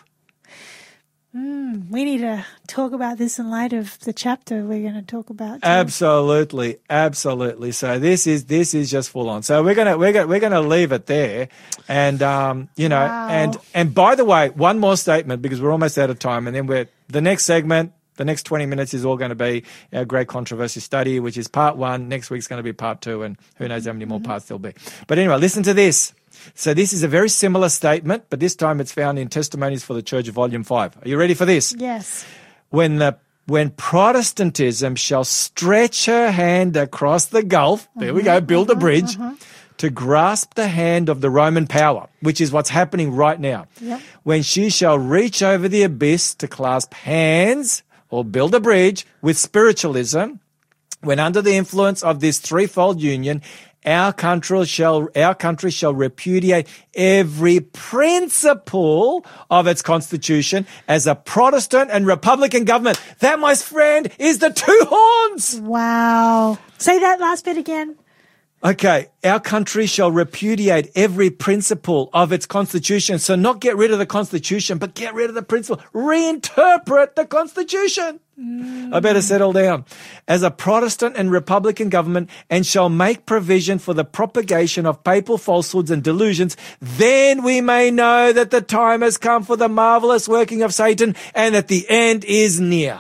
We need to talk about this in light of the chapter we're going to talk about. too. Absolutely, absolutely. So this is this is just full on. So we're gonna we're gonna we're gonna leave it there, and um, you know, Wow. and and by the way, one more statement because we're almost out of time, and then we're the next segment. The next twenty minutes is all going to be our Great Controversy study, which is part one. Next week's going to be part two, and who knows how many more parts there'll be. But anyway, listen to this. So this is a very similar statement, but this time it's found in Testimonies for the Church, Volume five. Are you ready for this? Yes. When the when Protestantism shall stretch her hand across the gulf, there we go, build a bridge, to grasp the hand of the Roman power, which is what's happening right now. Yep. When she shall reach over the abyss to clasp hands or build a bridge with spiritualism, when under the influence of this threefold union, our country shall, our country shall repudiate every principle of its constitution as a Protestant and Republican government. That, my friend, is the two horns. Wow. Say that last bit again. Okay, our country shall repudiate every principle of its constitution. So not get rid of the constitution, but get rid of the principle. Reinterpret the constitution. Mm. I better settle down. As a Protestant and Republican government, and shall make provision for the propagation of papal falsehoods and delusions, then we may know that the time has come for the marvelous working of Satan and that the end is near.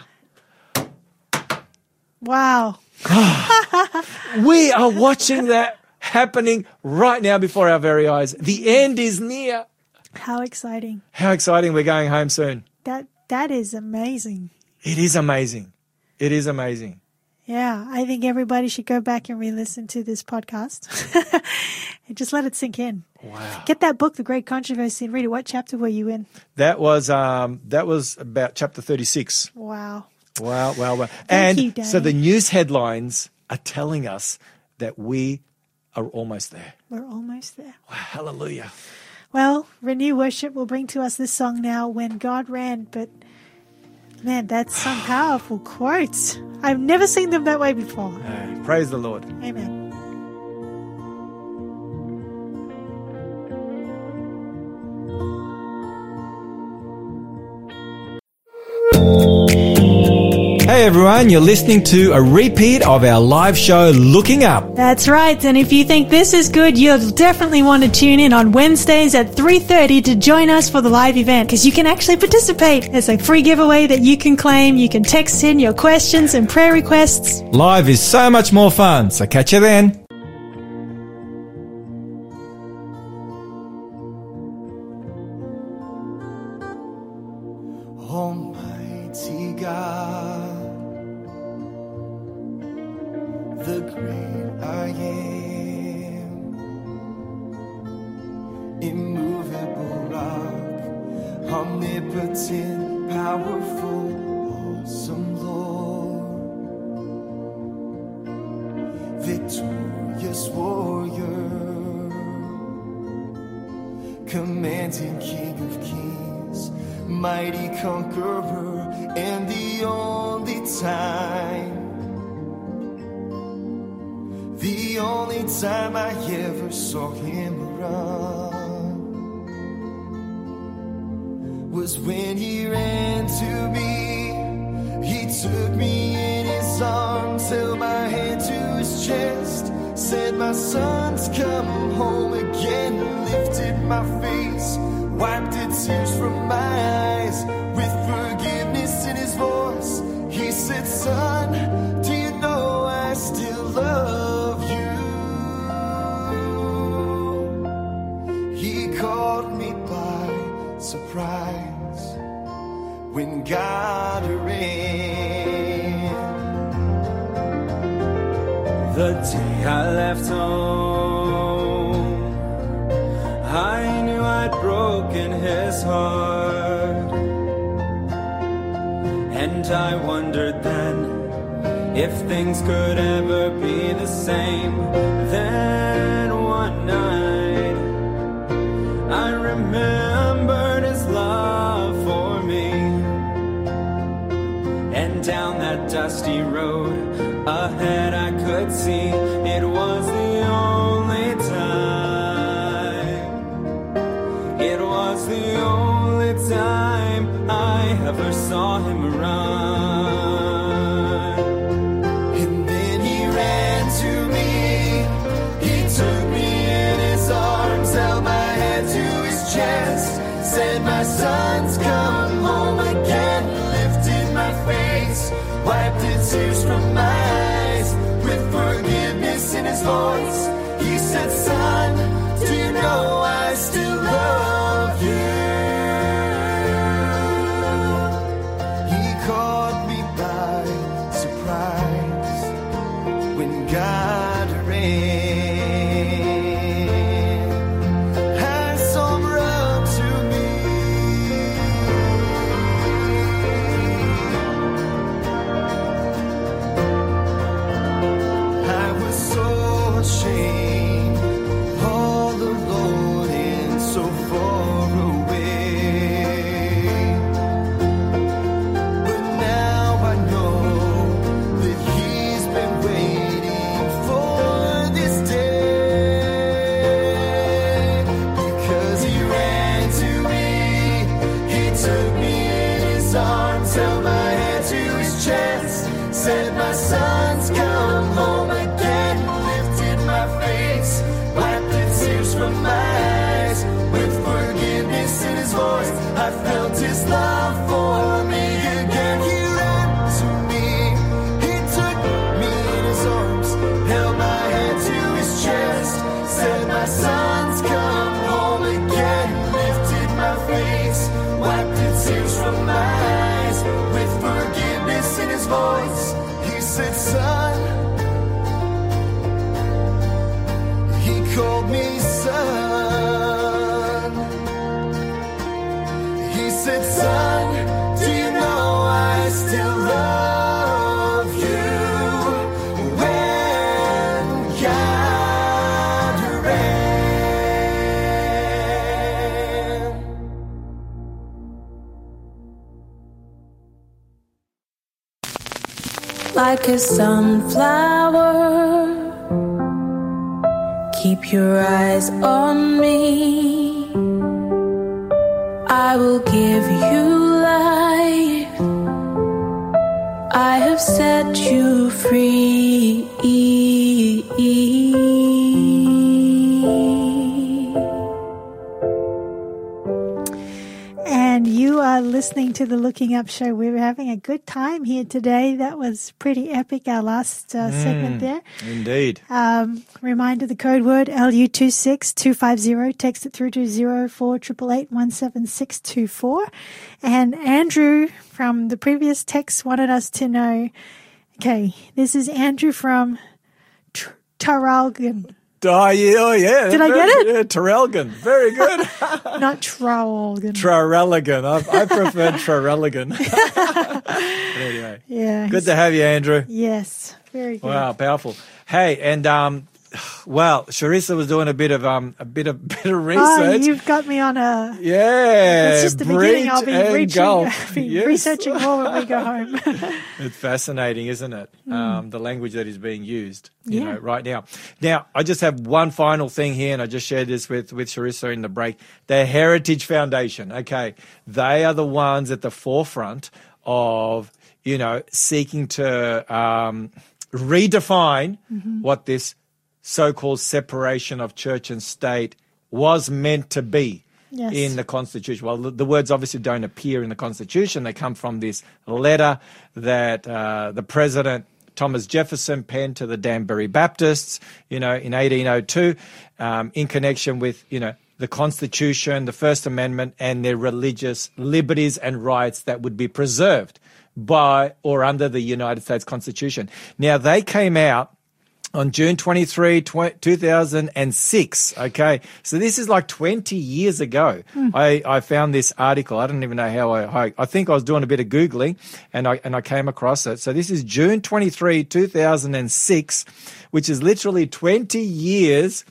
Wow. We are watching that happening right now before our very eyes. The end is near. How exciting. How exciting. We're going home soon. That That is amazing. It is amazing. It is amazing. Yeah, I think everybody should go back and re-listen to this podcast and just let it sink in. Wow. Get that book, The Great Controversy, and read it. What chapter were you in? That was um that was about chapter thirty-six. Wow. Wow, wow, wow. Thank and you, Danny. So the news headlines are telling us that we are almost there. We're almost there. Wow, hallelujah. Well, Renew Worship will bring to us this song now, When God Ran, but man, that's some powerful quotes. I've never seen them that way before. Uh, praise the Lord. Amen. Hey everyone, you're listening to a repeat of our live show, Looking Up. That's right, and if you think this is good, you'll definitely want to tune in on Wednesdays at three thirty to join us for the live event, because you can actually participate. There's a free giveaway that you can claim. You can text in your questions and prayer requests. Live is so much more fun, so catch you then. Almighty God, the great I am, immovable rock, omnipotent, powerful, awesome Lord, victorious warrior, commanding King of Kings, mighty conqueror, and the only time, the only time I ever saw him run was when he ran to me. He took me in his arms, held my hand to his chest, said, "My son's come home again," lifted my face, wiped the tears from my eyes, with forgiveness in his voice. He said, "Son, do you know I still love you?" He caught me by surprise when God ran. The day I left home, I knew I'd broken his heart, and I wondered then if things could ever be the same. Then one night I remembered his love for me, and down that dusty road ahead I could see it was the only time, it was the only time I ever saw him run. And then he ran to me, he took me in his arms, held my hand to his chest, said, "My son's come home again," lifted my face, wiped the tears from my eyes, with forgiveness in his voice. He said, "Son, do you know I still love you?" He caught me by surprise when God ran. his arms, held my hand to his chest, said, my son's come home again, lifted my face, wiped the tears from my eyes, with forgiveness in his voice, I felt his love for me again. He ran to me, he took me in his arms, held my hand to his chest, said, my son's come home again, lifted my face, wiped the tears from my eyes, with forgiveness in his voice, he said, son, he called me son, he said, son, do you know I still love you, when God ran. Like a sunflower, keep your eyes on me. I will give you life. I have set you free. And you are listening to the Looking Up Show. We're having a good time here today. That was pretty epic, our last uh, segment there. Indeed. Um, reminder, the code word L U two six two five zero. Text it through to zero four eight eight eight one seven six two four. And Andrew from the previous text wanted us to know, okay, this is Andrew from Tr- Traralgon. Oh, yeah, oh, yeah. Did I Very- get it? Yeah, Traralgon. Very good. Not Traralgon. Traralgon. I, I prefer Traralgon. But anyway. Yeah. Good to have you, Andrew. Yes. Very good. Wow, powerful. Hey, and um, well, Charissa was doing a bit of um, a bit of bit of Oh, research. you've got me on a... Yeah, It's just the beginning. I'll be bridge and reaching, golf. be Yes. researching more when we go home. It's fascinating, isn't it? Um, the language that is being used, you Yeah. know, right now. Now, I just have one final thing here, and I just shared this with, with Charissa in the break. The Heritage Foundation, okay, they are the ones at the forefront of, you know, seeking to um, redefine what this so-called separation of church and state was meant to be. Yes. In the Constitution. Well, the, the words obviously don't appear in the Constitution. They come from this letter that uh, the President Thomas Jefferson penned to the Danbury Baptists, you know, in eighteen oh two, um, in connection with, you know, the Constitution, the First Amendment, and their religious liberties and rights that would be preserved by or under the United States Constitution. Now, they came out on June twenty-third, two thousand six, okay? So this is like twenty years ago. Hmm. I, I found this article. I don't even know how I, I... I think I was doing a bit of Googling, and I and I came across it. So this is June twenty-third, two thousand six, which is literally twenty years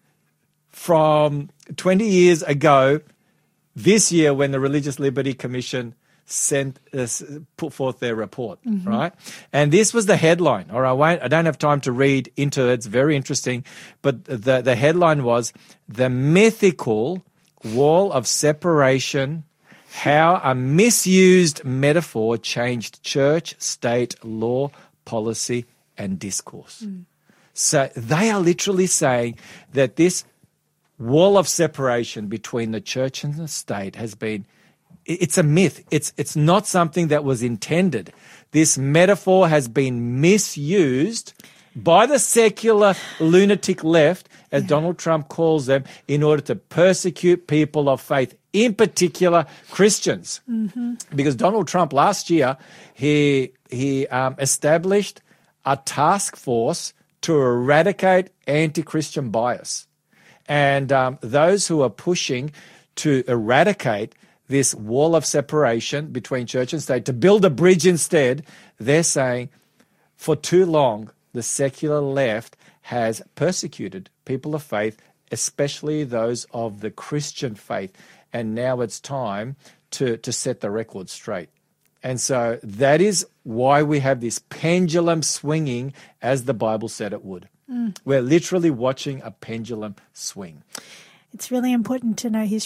from... twenty years ago this year when the Religious Liberty Commission sent uh, put forth their report, Mm-hmm. right? And this was the headline. Or I won't. I don't have time to read into it. It's very interesting, but the the headline was "The Mythical Wall of Separation: How a Misused Metaphor Changed Church, State, Law, Policy, and Discourse." Mm. So they are literally saying that this wall of separation between the church and the state has been, it's a myth. It's it's not something that was intended. This metaphor has been misused by the secular lunatic left, as yeah. Donald Trump calls them, in order to persecute people of faith, in particular Christians. Mm-hmm. Because Donald Trump last year, he he um, established a task force to eradicate anti-Christian bias. And um, those who are pushing to eradicate this wall of separation between church and state, to build a bridge instead, they're saying for too long the secular left has persecuted people of faith, especially those of the Christian faith. And now it's time to, to set the record straight. And so that is why we have this pendulum swinging as the Bible said it would. We're literally watching a pendulum swing. It's really important to know history.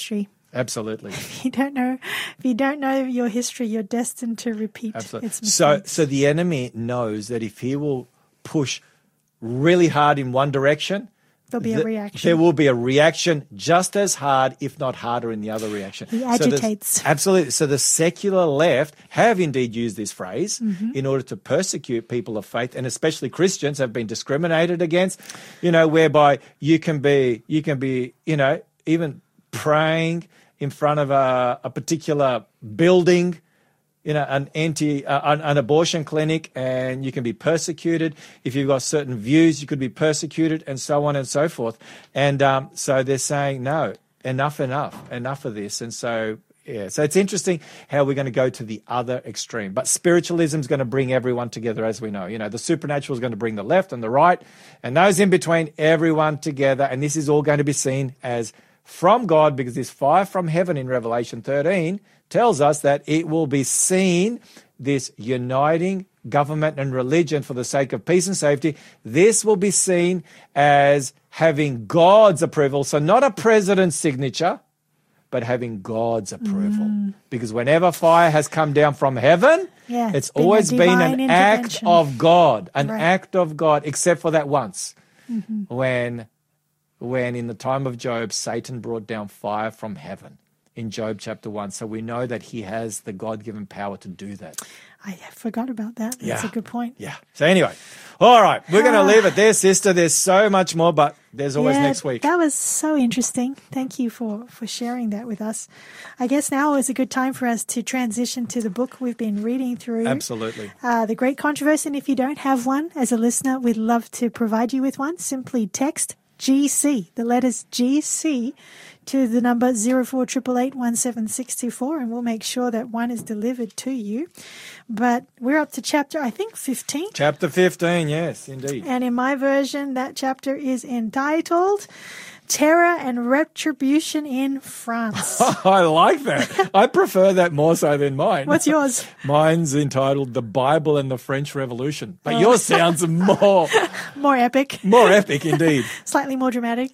Absolutely. If you don't know, if you don't know your history, you're destined to repeat Absolutely. its So, mistakes. so the enemy knows that if he will push really hard in one direction, There'll be a th- reaction. There will be a reaction just as hard, if not harder, in the other reaction. He So the- agitates. absolutely. So the secular left have indeed used this phrase Mm-hmm. in order to persecute people of faith, and especially Christians have been discriminated against. You know, whereby you can be, you can be, you know, even praying in front of a, a particular building, you know, an anti, uh, an, an abortion clinic, and you can be persecuted. If you've got certain views, you could be persecuted, and so on and so forth. And um, so they're saying, no, enough, enough, enough of this. And so, yeah, so it's interesting how we're going to go to the other extreme. But spiritualism is going to bring everyone together, as we know. You know, the supernatural is going to bring the left and the right, and those in between, everyone together. And this is all going to be seen as from God, because this fire from heaven in Revelation thirteen tells us that it will be seen, this uniting government and religion for the sake of peace and safety. This will be seen as having God's approval. So not a president's signature, but having God's approval. Mm. Because whenever fire has come down from heaven, Yeah, it's it's been a always been an divine act intervention. of God, an Right. act of God, except for that once Mm-hmm. when, when in the time of Job, Satan brought down fire from heaven in Job chapter one. So we know that he has the God-given power to do that. I forgot about that. That's Yeah. a good point. Yeah. So anyway, all right, we're going to leave it there, sister. There's so much more, but there's always Yeah, next week. That was so interesting. Thank you for, for sharing that with us. I guess now is a good time for us to transition to the book we've been reading through. Absolutely. Uh, The Great Controversy. And if you don't have one as a listener, we'd love to provide you with one. Simply text G C, the letters G C, to the number zero four eight eight eight one seven six two four, and we'll make sure that one is delivered to you. But we're up to chapter, I think, fifteen. Chapter fifteen, yes, indeed. And in my version, that chapter is entitled Terror and Retribution in France. I like that. I prefer that more so than mine. What's yours? Mine's entitled The Bible and the French Revolution. But Oh. yours sounds more More epic. more epic indeed. Slightly more dramatic.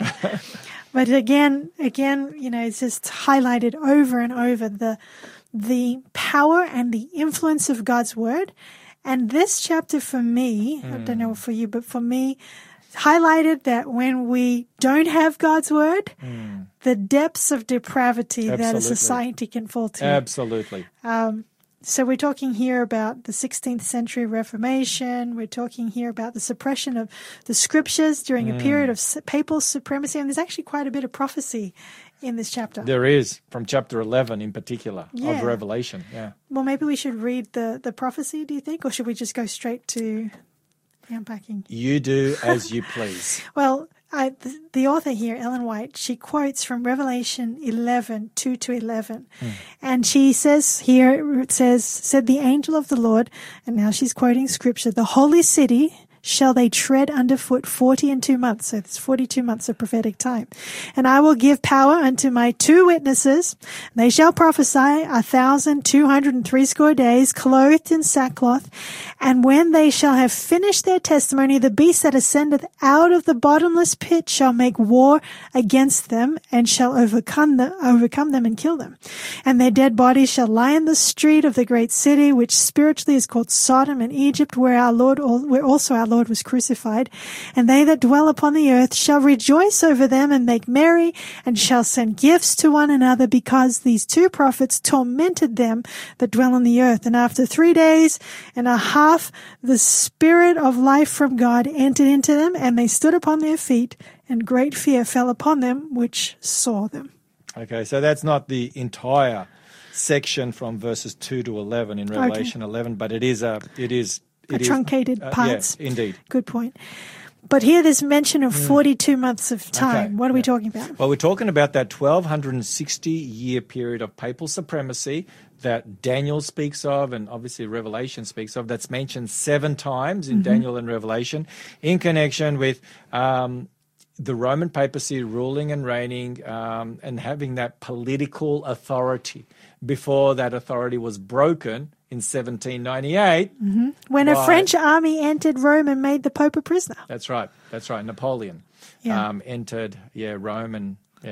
But again, again, you know, it's just highlighted over and over the the power and the influence of God's word. And this chapter for me, I don't know for you, but for me, highlighted that when we don't have God's word, the depths of depravity that a Absolutely. society can fall to. Absolutely. So we're talking here about the sixteenth century Reformation. We're talking here about the suppression of the scriptures during a period of s- papal supremacy. And there's actually quite a bit of prophecy in this chapter. There is, from chapter eleven in particular, Yeah. of Revelation. Yeah. Well, maybe we should read the, the prophecy, do you think? Or should we just go straight to the unpacking? You do as you please. Well, I, the, the author here, Ellen White, she quotes from Revelation eleven, two to eleven. And she says here, it says, said the angel of the Lord, and now she's quoting scripture, the holy city shall they tread underfoot forty and two months. So it's forty-two months of prophetic time. And I will give power unto my two witnesses. They shall prophesy a thousand two hundred and threescore days, clothed in sackcloth. And when they shall have finished their testimony, the beast that ascendeth out of the bottomless pit shall make war against them, and shall overcome them, overcome them and kill them. And their dead bodies shall lie in the street of the great city, which spiritually is called Sodom and Egypt, where our Lord, where also our Lord was crucified. And they that dwell upon the earth shall rejoice over them and make merry, and shall send gifts to one another, because these two prophets tormented them that dwell on the earth. And after three days and a half, the spirit of life from God entered into them, and they stood upon their feet, and great fear fell upon them which saw them. Okay, so that's not the entire section from verses two to eleven in Revelation eleven, but it is a, it is, A it is- truncated uh, parts. Yeah, indeed. Good point. But here there's mention of forty-two months of time. Okay, What are we yeah. talking about? Well, we're talking about that twelve sixty year period of papal supremacy that Daniel speaks of, and obviously Revelation speaks of. That's mentioned seven times in Daniel and Revelation in connection with um, the Roman papacy ruling and reigning um, and having that political authority before that authority was broken in seventeen ninety-eight. When a Right. French army entered Rome and made the Pope a prisoner. That's right. That's right. Napoleon Yeah. um, entered, yeah, Rome and yeah,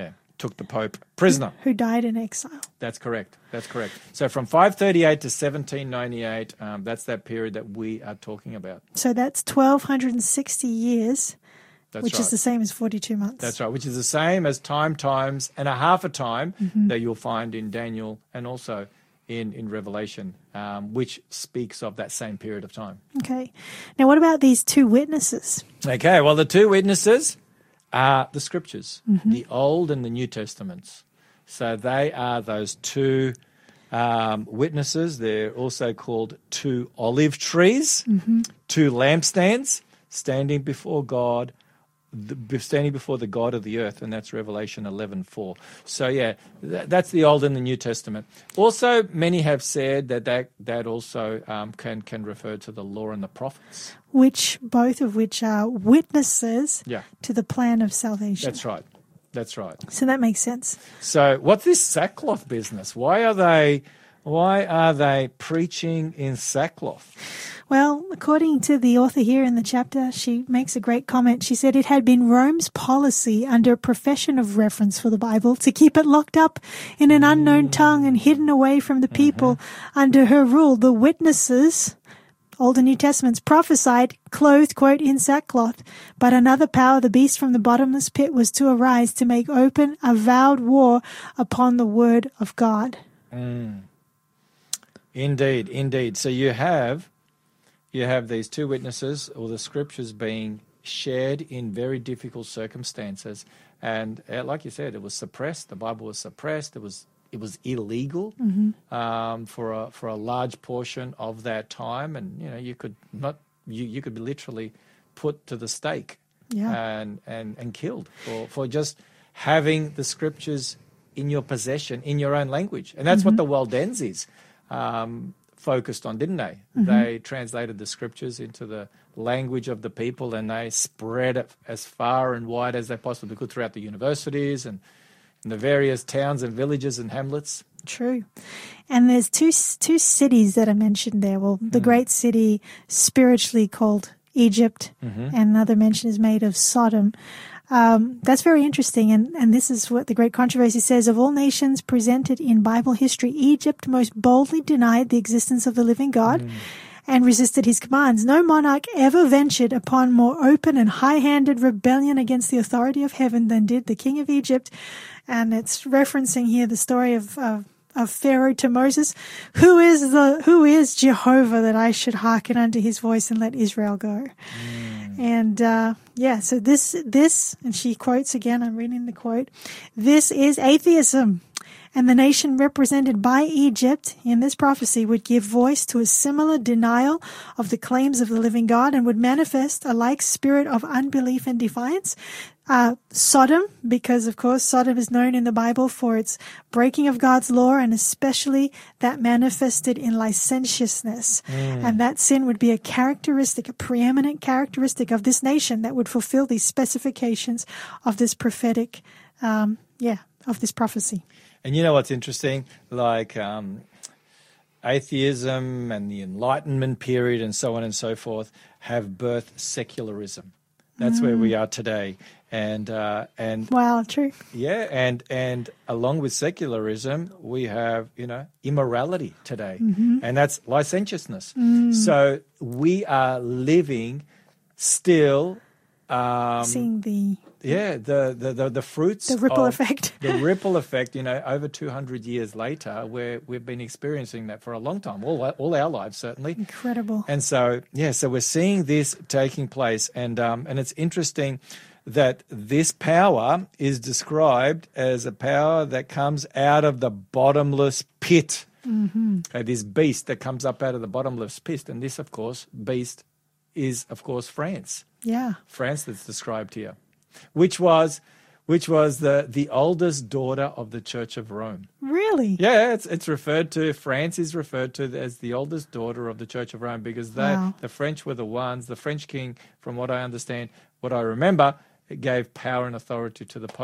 took the Pope prisoner. Who died in exile. That's correct. That's correct. So from five thirty-eight to seventeen ninety-eight, um, that's that period that we are talking about. So that's twelve sixty years, That's which right. is the same as forty-two months. That's right, which is the same as time times and a half a time Mm-hmm. that you'll find in Daniel and also in, in Revelation, um, which speaks of that same period of time. Okay. Now, what about these two witnesses? Okay, well, the two witnesses are the scriptures, Mm-hmm. the Old and the New Testaments. So they are those two um, witnesses. They're also called two olive trees, Mm-hmm. two lampstands standing before God, the, standing before the God of the earth, and that's Revelation eleven four. So, yeah, th- that's the Old and the New Testament. Also, many have said that that, that also um, can, can refer to the law and the prophets. Which, both of which are witnesses Yeah. to the plan of salvation. That's right. That's right. So that makes sense. So what's this sackcloth business? Why are they why are they preaching in sackcloth? Well, according to the author here in the chapter, she makes a great comment. She said it had been Rome's policy under a profession of reference for the Bible to keep it locked up in an unknown tongue and hidden away from the people. Mm-hmm. Under her rule, the witnesses, Old and New Testaments, prophesied, clothed, quote, in sackcloth. But another power, the beast from the bottomless pit, was to arise to make open avowed war upon the word of God. Mm. Indeed, indeed. So you have you have these two witnesses, or the scriptures being shared in very difficult circumstances, and uh, like you said, it was suppressed. The Bible was suppressed. It was it was illegal Mm-hmm. um, for a for a large portion of that time, and you know you could not you, you could be literally put to the stake Yeah. and, and and killed for for just having the scriptures in your possession in your own language, and that's Mm-hmm. what the Waldenses um, focused on, didn't they? Mm-hmm. They translated the scriptures into the language of the people, and they spread it as far and wide as they possibly could throughout the universities and in the various towns and villages and hamlets. True. And there's two two cities that are mentioned there. Well, the great city spiritually called Egypt, Mm-hmm. and another mention is made of Sodom. Um, that's very interesting, and, and this is what the Great Controversy says. Of all nations presented in Bible history, Egypt most boldly denied the existence of the living God and resisted his commands. No monarch ever ventured upon more open and high-handed rebellion against the authority of heaven than did the king of Egypt. And it's referencing here the story of, of, of Pharaoh to Moses. Who is the, who is Jehovah that I should hearken unto his voice and let Israel go? And, uh, yeah, so this, this, and she quotes again, I'm reading the quote, this is atheism. And the nation represented by Egypt in this prophecy would give voice to a similar denial of the claims of the living God and would manifest a like spirit of unbelief and defiance. Uh, Sodom, because of course Sodom is known in the Bible for its breaking of God's law, and especially that manifested in licentiousness. And that sin would be a characteristic, a preeminent characteristic of this nation that would fulfill these specifications of this prophetic, um, yeah, of this prophecy. And you know what's interesting? Like um, atheism and the Enlightenment period and so on and so forth have birthed secularism. That's where we are today. And uh, and Wow, true. yeah, and and along with secularism, we have, you know, immorality today. And that's licentiousness. So we are living still um, Seeing the yeah, the, the, the, the fruits The ripple of effect. the ripple effect, you know, over two hundred years later, where we've been experiencing that for a long time, all, all our lives, certainly. incredible. And so, yeah, so we're seeing this taking place. And, um, and it's interesting that this power is described as a power that comes out of the bottomless pit. Mm-hmm. Okay, this beast that comes up out of the bottomless pit. And this, of course, beast is, of course, France. Yeah. France that's described here, which was which was the, the oldest daughter of the Church of Rome. Really? Yeah, it's it's referred to, France is referred to as the oldest daughter of the Church of Rome because they, Wow. the French were the ones, the French king, from what I understand, what I remember, it gave power and authority to the Pope,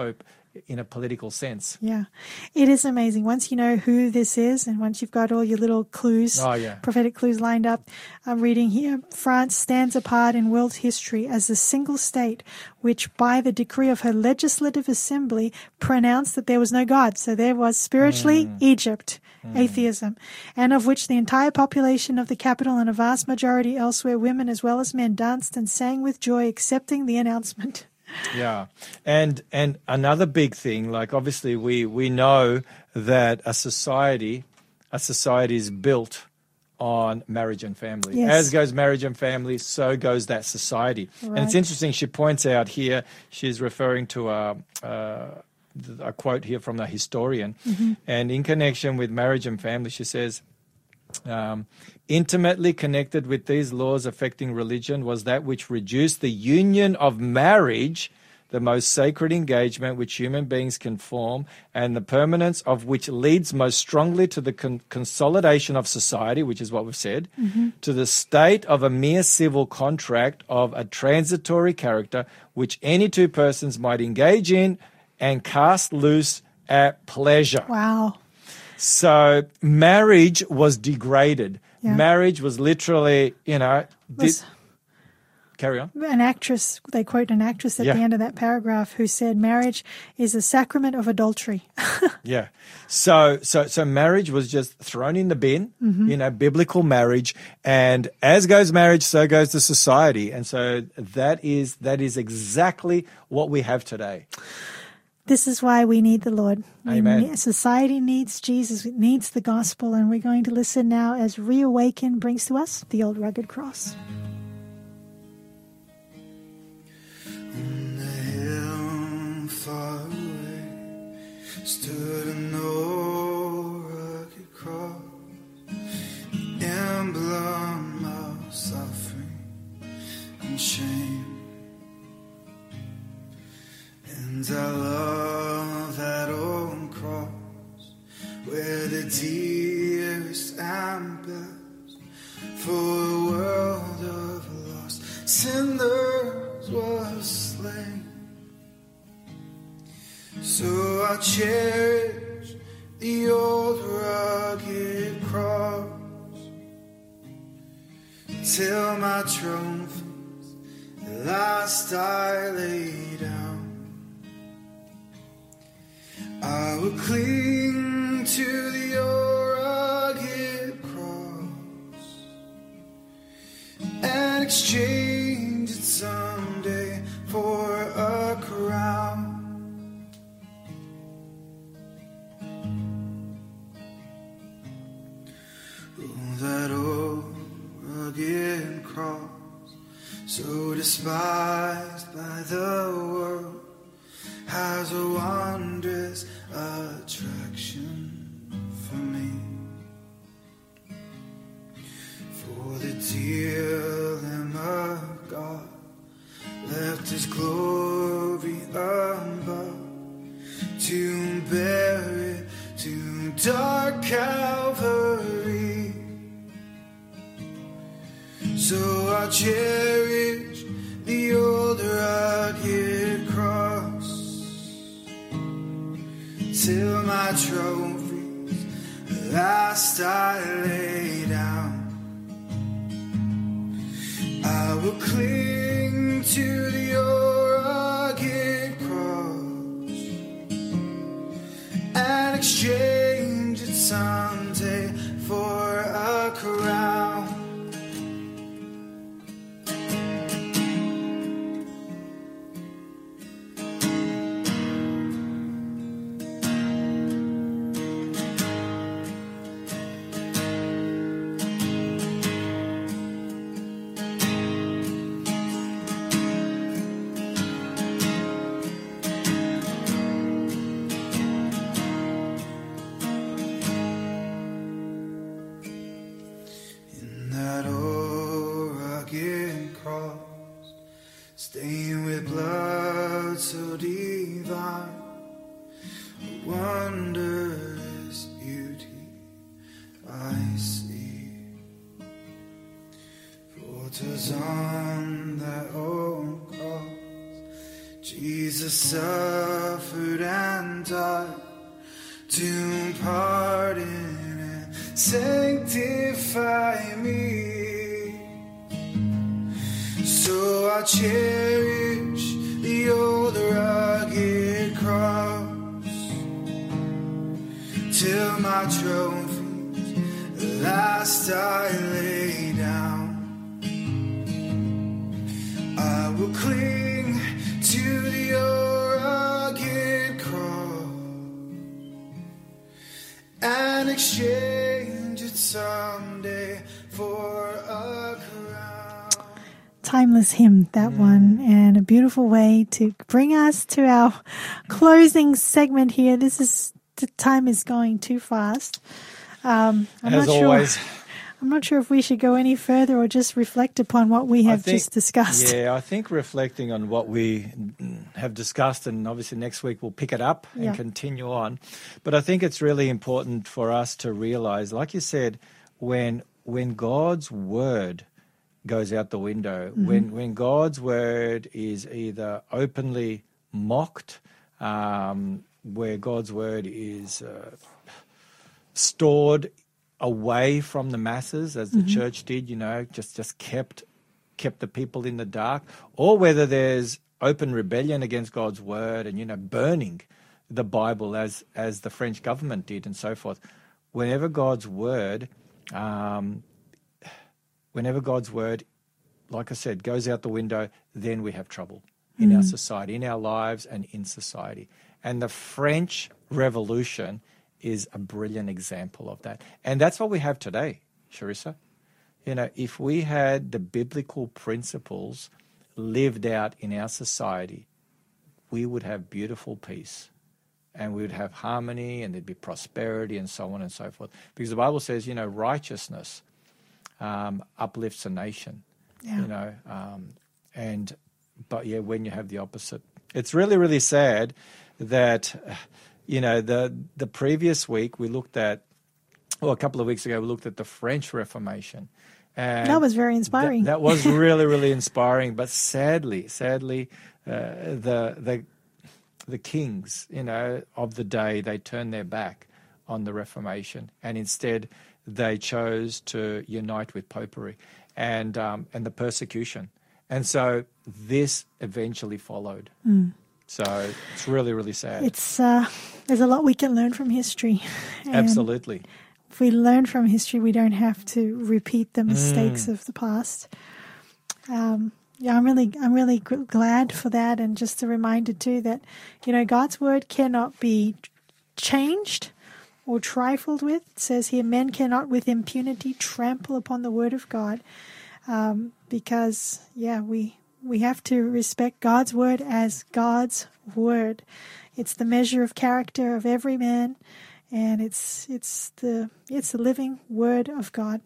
in a political sense. Yeah. It is amazing. Once you know who this is and once you've got all your little clues, Oh, yeah. prophetic clues lined up, I'm reading here, France stands apart in world history as the single state which by the decree of her legislative assembly pronounced that there was no God. So there was spiritually Mm. Egypt, atheism, and of which the entire population of the capital and a vast majority elsewhere, women as well as men, danced and sang with joy, accepting the announcement. Yeah. And and another big thing, like obviously we, we know that a society, a society is built on marriage and family. Yes. As goes marriage and family, so goes that society. And it's Right. interesting, she points out here, she's referring to a, a, a quote here from the historian. Mm-hmm. And in connection with marriage and family, she says, Um, intimately connected with these laws affecting religion was that which reduced the union of marriage, the most sacred engagement which human beings can form, and the permanence of which leads most strongly to the con- consolidation of society, which is what we've said, to the state of a mere civil contract of a transitory character which any two persons might engage in and cast loose at pleasure. Wow. So marriage was degraded. Yeah. Marriage was literally, you know, di- Was- carry on. An actress, they quote an actress at Yeah. the end of that paragraph who said marriage is a sacrament of adultery. Yeah. So so so marriage was just thrown in the bin, Mm-hmm. you know, biblical marriage, and as goes marriage, so goes the society. And so that is that is exactly what we have today. This is why we need the Lord. We Amen. ne- Society needs Jesus, it needs the gospel, and we're going to listen now as Reawaken brings to us the old rugged cross. On the hill far away stood an old rugged cross, the emblem of suffering and shame. And I love that old cross where the dearest and best for a world of lost sinners was slain. So I cherish the old rugged cross till my trophies at last I lay down. I will cling to the old rugged cross and exchange it someday for a crown. Oh, that old rugged cross, so despised by the world, has a wondrous attraction for me. For the dear Lamb of God left his glory above to bear it to dark Calvary. So I cherish the old rugged cross till my trophies at last I lay down. I will cling to the old rugged cross and exchange it someday for a crown. Stained with blood so divine, a wondrous beauty I see. For 'twas on that old cross Jesus suffered and died to pardon and sanctify me. So I cherish the old rugged cross till my trophies at last I lay down. I will cling to the old rugged cross and exchange it someday for a crown. Timeless hymn, that one, and a beautiful way to bring us to our closing segment here. This is, the time is going too fast. Um, I'm As not always. Sure. I'm not sure if we should go any further or just reflect upon what we have think, just discussed. Yeah, I think reflecting on what we have discussed, and obviously next week we'll pick it up and Yeah. continue on. But I think it's really important for us to realize, like you said, when when God's word goes out the window, Mm-hmm. when when God's word is either openly mocked, um, where God's word is uh, stored away from the masses, as the Mm-hmm. church did, you know, just, just kept kept the people in the dark, or whether there's open rebellion against God's word and, you know, burning the Bible as as the French government did and so forth. Whenever God's word, um, whenever God's word, like I said, goes out the window, then we have trouble in our society, in our lives and in society. And the French Revolution is a brilliant example of that. And that's what we have today, Charissa. You know, if we had the biblical principles lived out in our society, we would have beautiful peace and we would have harmony and there'd be prosperity and so on and so forth. Because the Bible says, you know, righteousness um, uplifts a nation, Yeah. you know, um, and, but yeah, when you have the opposite. It's really, really sad that, you know, the the previous week we looked at, well, a couple of weeks ago we looked at the French Reformation. And That was very inspiring. That, that was really, really inspiring. But sadly, sadly, uh, the the the kings, you know, of the day, they turned their back on the Reformation, and instead they chose to unite with popery and um, and the persecution. And so this eventually followed. Mm. So it's really, really sad. It's uh, there's a lot we can learn from history. And Absolutely. if we learn from history, we don't have to repeat the mistakes Mm. of the past. Um, yeah, I'm really, I'm really g- glad for that, and just a reminder too that, you know, God's word cannot be changed or trifled with. It says here, men cannot with impunity trample upon the word of God, um, because yeah, we we have to respect God's word as God's word. It's the measure of character of every man. And it's it's the it's the living word of God.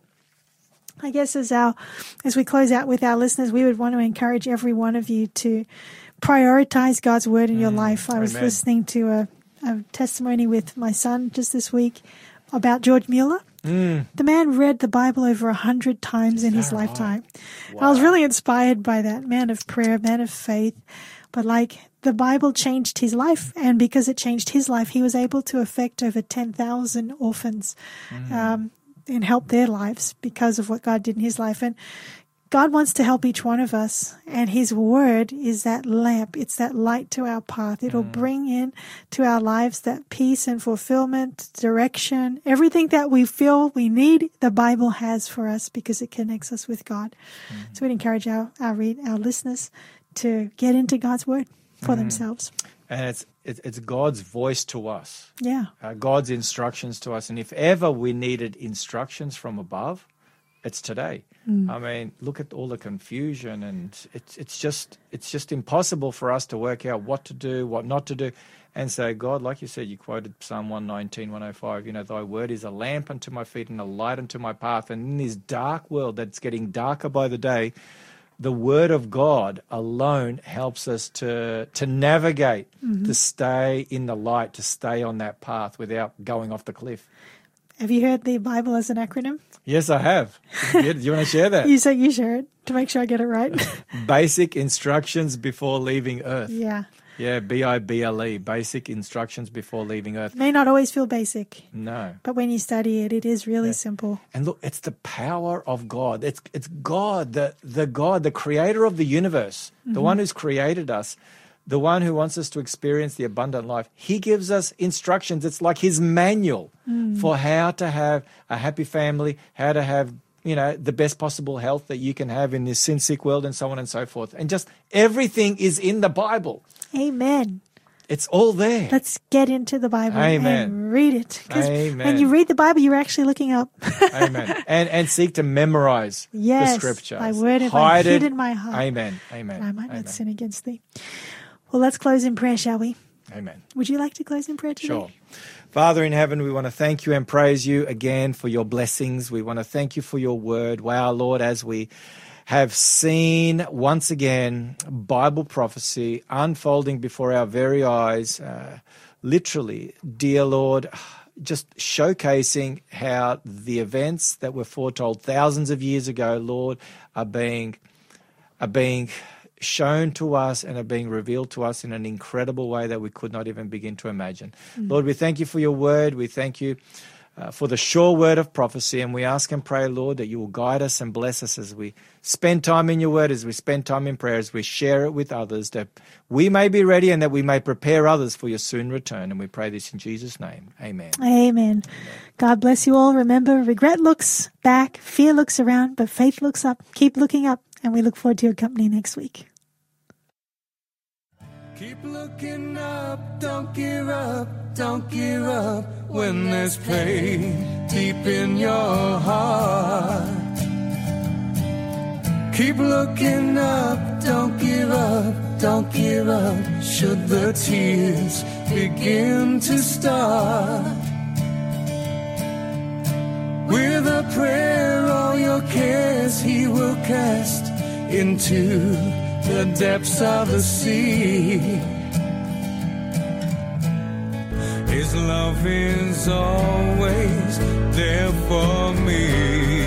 I guess as our as we close out with our listeners, we would want to encourage every one of you to prioritize God's word in your life. I was amen. listening to a, a testimony with my son just this week about George Mueller. Mm. The man read the Bible over a hundred times in his that right? lifetime. I was really inspired by that man of prayer, man of faith. But like the Bible changed his life, and because it changed his life, he was able to affect over ten thousand orphans Mm. um, and help their lives because of what God did in his life. And God wants to help each one of us, and his word is that lamp. It's that light to our path. It'll Mm. bring in to our lives that peace and fulfillment, direction, everything that we feel we need, the Bible has for us because it connects us with God. Mm. So we'd encourage our, our, read, our listeners to get into God's word for Mm. themselves. And it's, it's it's God's voice to us, Yeah. uh, God's instructions to us. And if ever we needed instructions from above, it's today. Mm. I mean, look at all the confusion, and it's it's just it's just impossible for us to work out what to do, what not to do. And so God, like you said, you quoted Psalm one nineteen, one oh five, you know, thy word is a lamp unto my feet and a light unto my path. And in this dark world that's getting darker by the day, the word of God alone helps us to to navigate, Mhm. to stay in the light, to stay on that path without going off the cliff. Have you heard the Bible as an acronym? Yes, I have. Do you, do you want to share that? You say you share it to make sure I get it right. Basic instructions before leaving Earth. Yeah. Yeah, B I B L E, basic instructions before leaving Earth. It may not always feel basic. No. But when you study it, it is really Yeah. simple. And look, it's the power of God. It's it's God, the, the God, the creator of the universe, the Mm-hmm. one who's created us, the one who wants us to experience the abundant life. He gives us instructions. It's like his manual Mm. for how to have a happy family, how to have, you know, the best possible health that you can have in this sin-sick world, and so on and so forth. And just everything is in the Bible. Amen. It's all there. Let's get into the Bible Amen. and read it. 'Cause Amen. when you read the Bible, you're actually looking up. Amen. And and seek to memorize Yes, the scriptures. thy word have I Hide hid it. in my heart. Amen. Amen. that I might Amen. not sin against thee. Well, let's close in prayer, shall we? Amen. Would you like to close in prayer today? Sure. Father in heaven, we want to thank you and praise you again for your blessings. We want to thank you for your word. Wow, Lord, as we have seen once again Bible prophecy unfolding before our very eyes, uh, literally, dear Lord, just showcasing how the events that were foretold thousands of years ago, Lord, are being are being shown to us and are being revealed to us in an incredible way that we could not even begin to imagine. Mm. Lord, we thank you for your word. We thank you uh, for the sure word of prophecy, and we ask and pray, Lord, that you will guide us and bless us as we spend time in your word, as we spend time in prayer, as we share it with others, that we may be ready and that we may prepare others for your soon return. And we pray this in Jesus' name. Amen. Amen. Amen. God bless you all. Remember, regret looks back, fear looks around, but faith looks up. Keep looking up, and we look forward to your company next week. Keep looking up, don't give up, don't give up when there's pain deep in your heart. Keep looking up, don't give up, don't give up should the tears begin to start. With a prayer all your cares he will cast into the depths of the sea. His love is always there for me.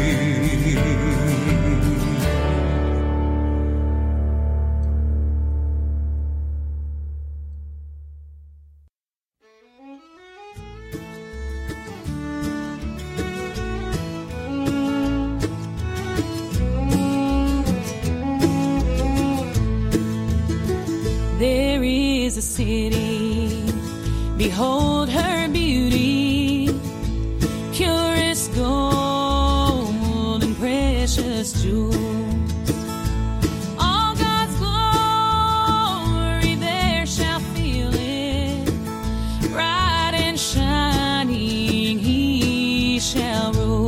There is a city, behold her beauty, purest gold and precious jewels. All God's glory there shall feel it, bright and shining he shall rule.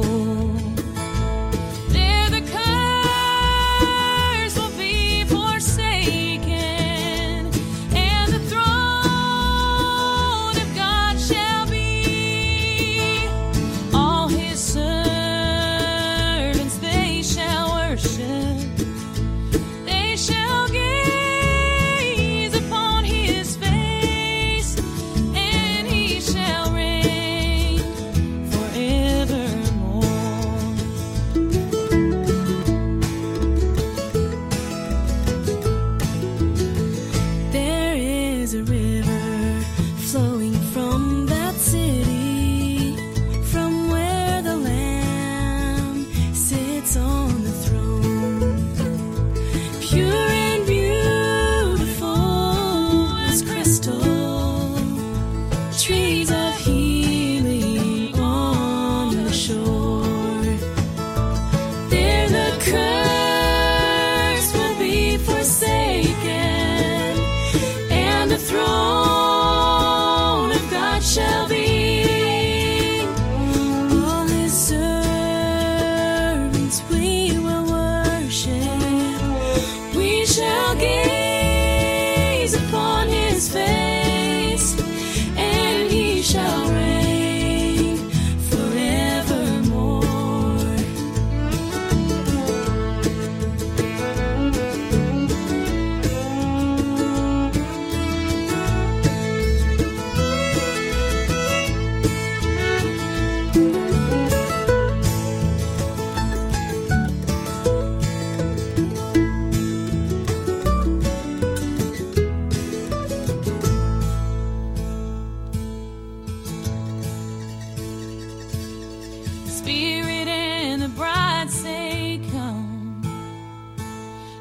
There the curse will be forsaken, and the throne of God shall be. All his servants they shall worship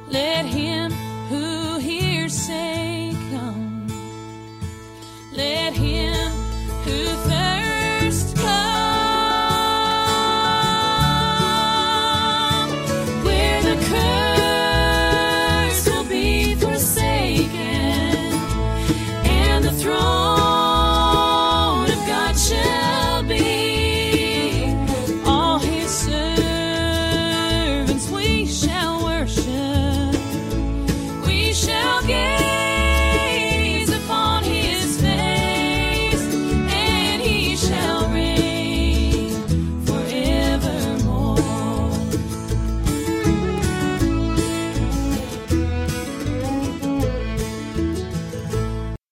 Let him who hears say, come. Let him who thirsts come. Where the curse will be forsaken, and the throne of God shall be. All his servants will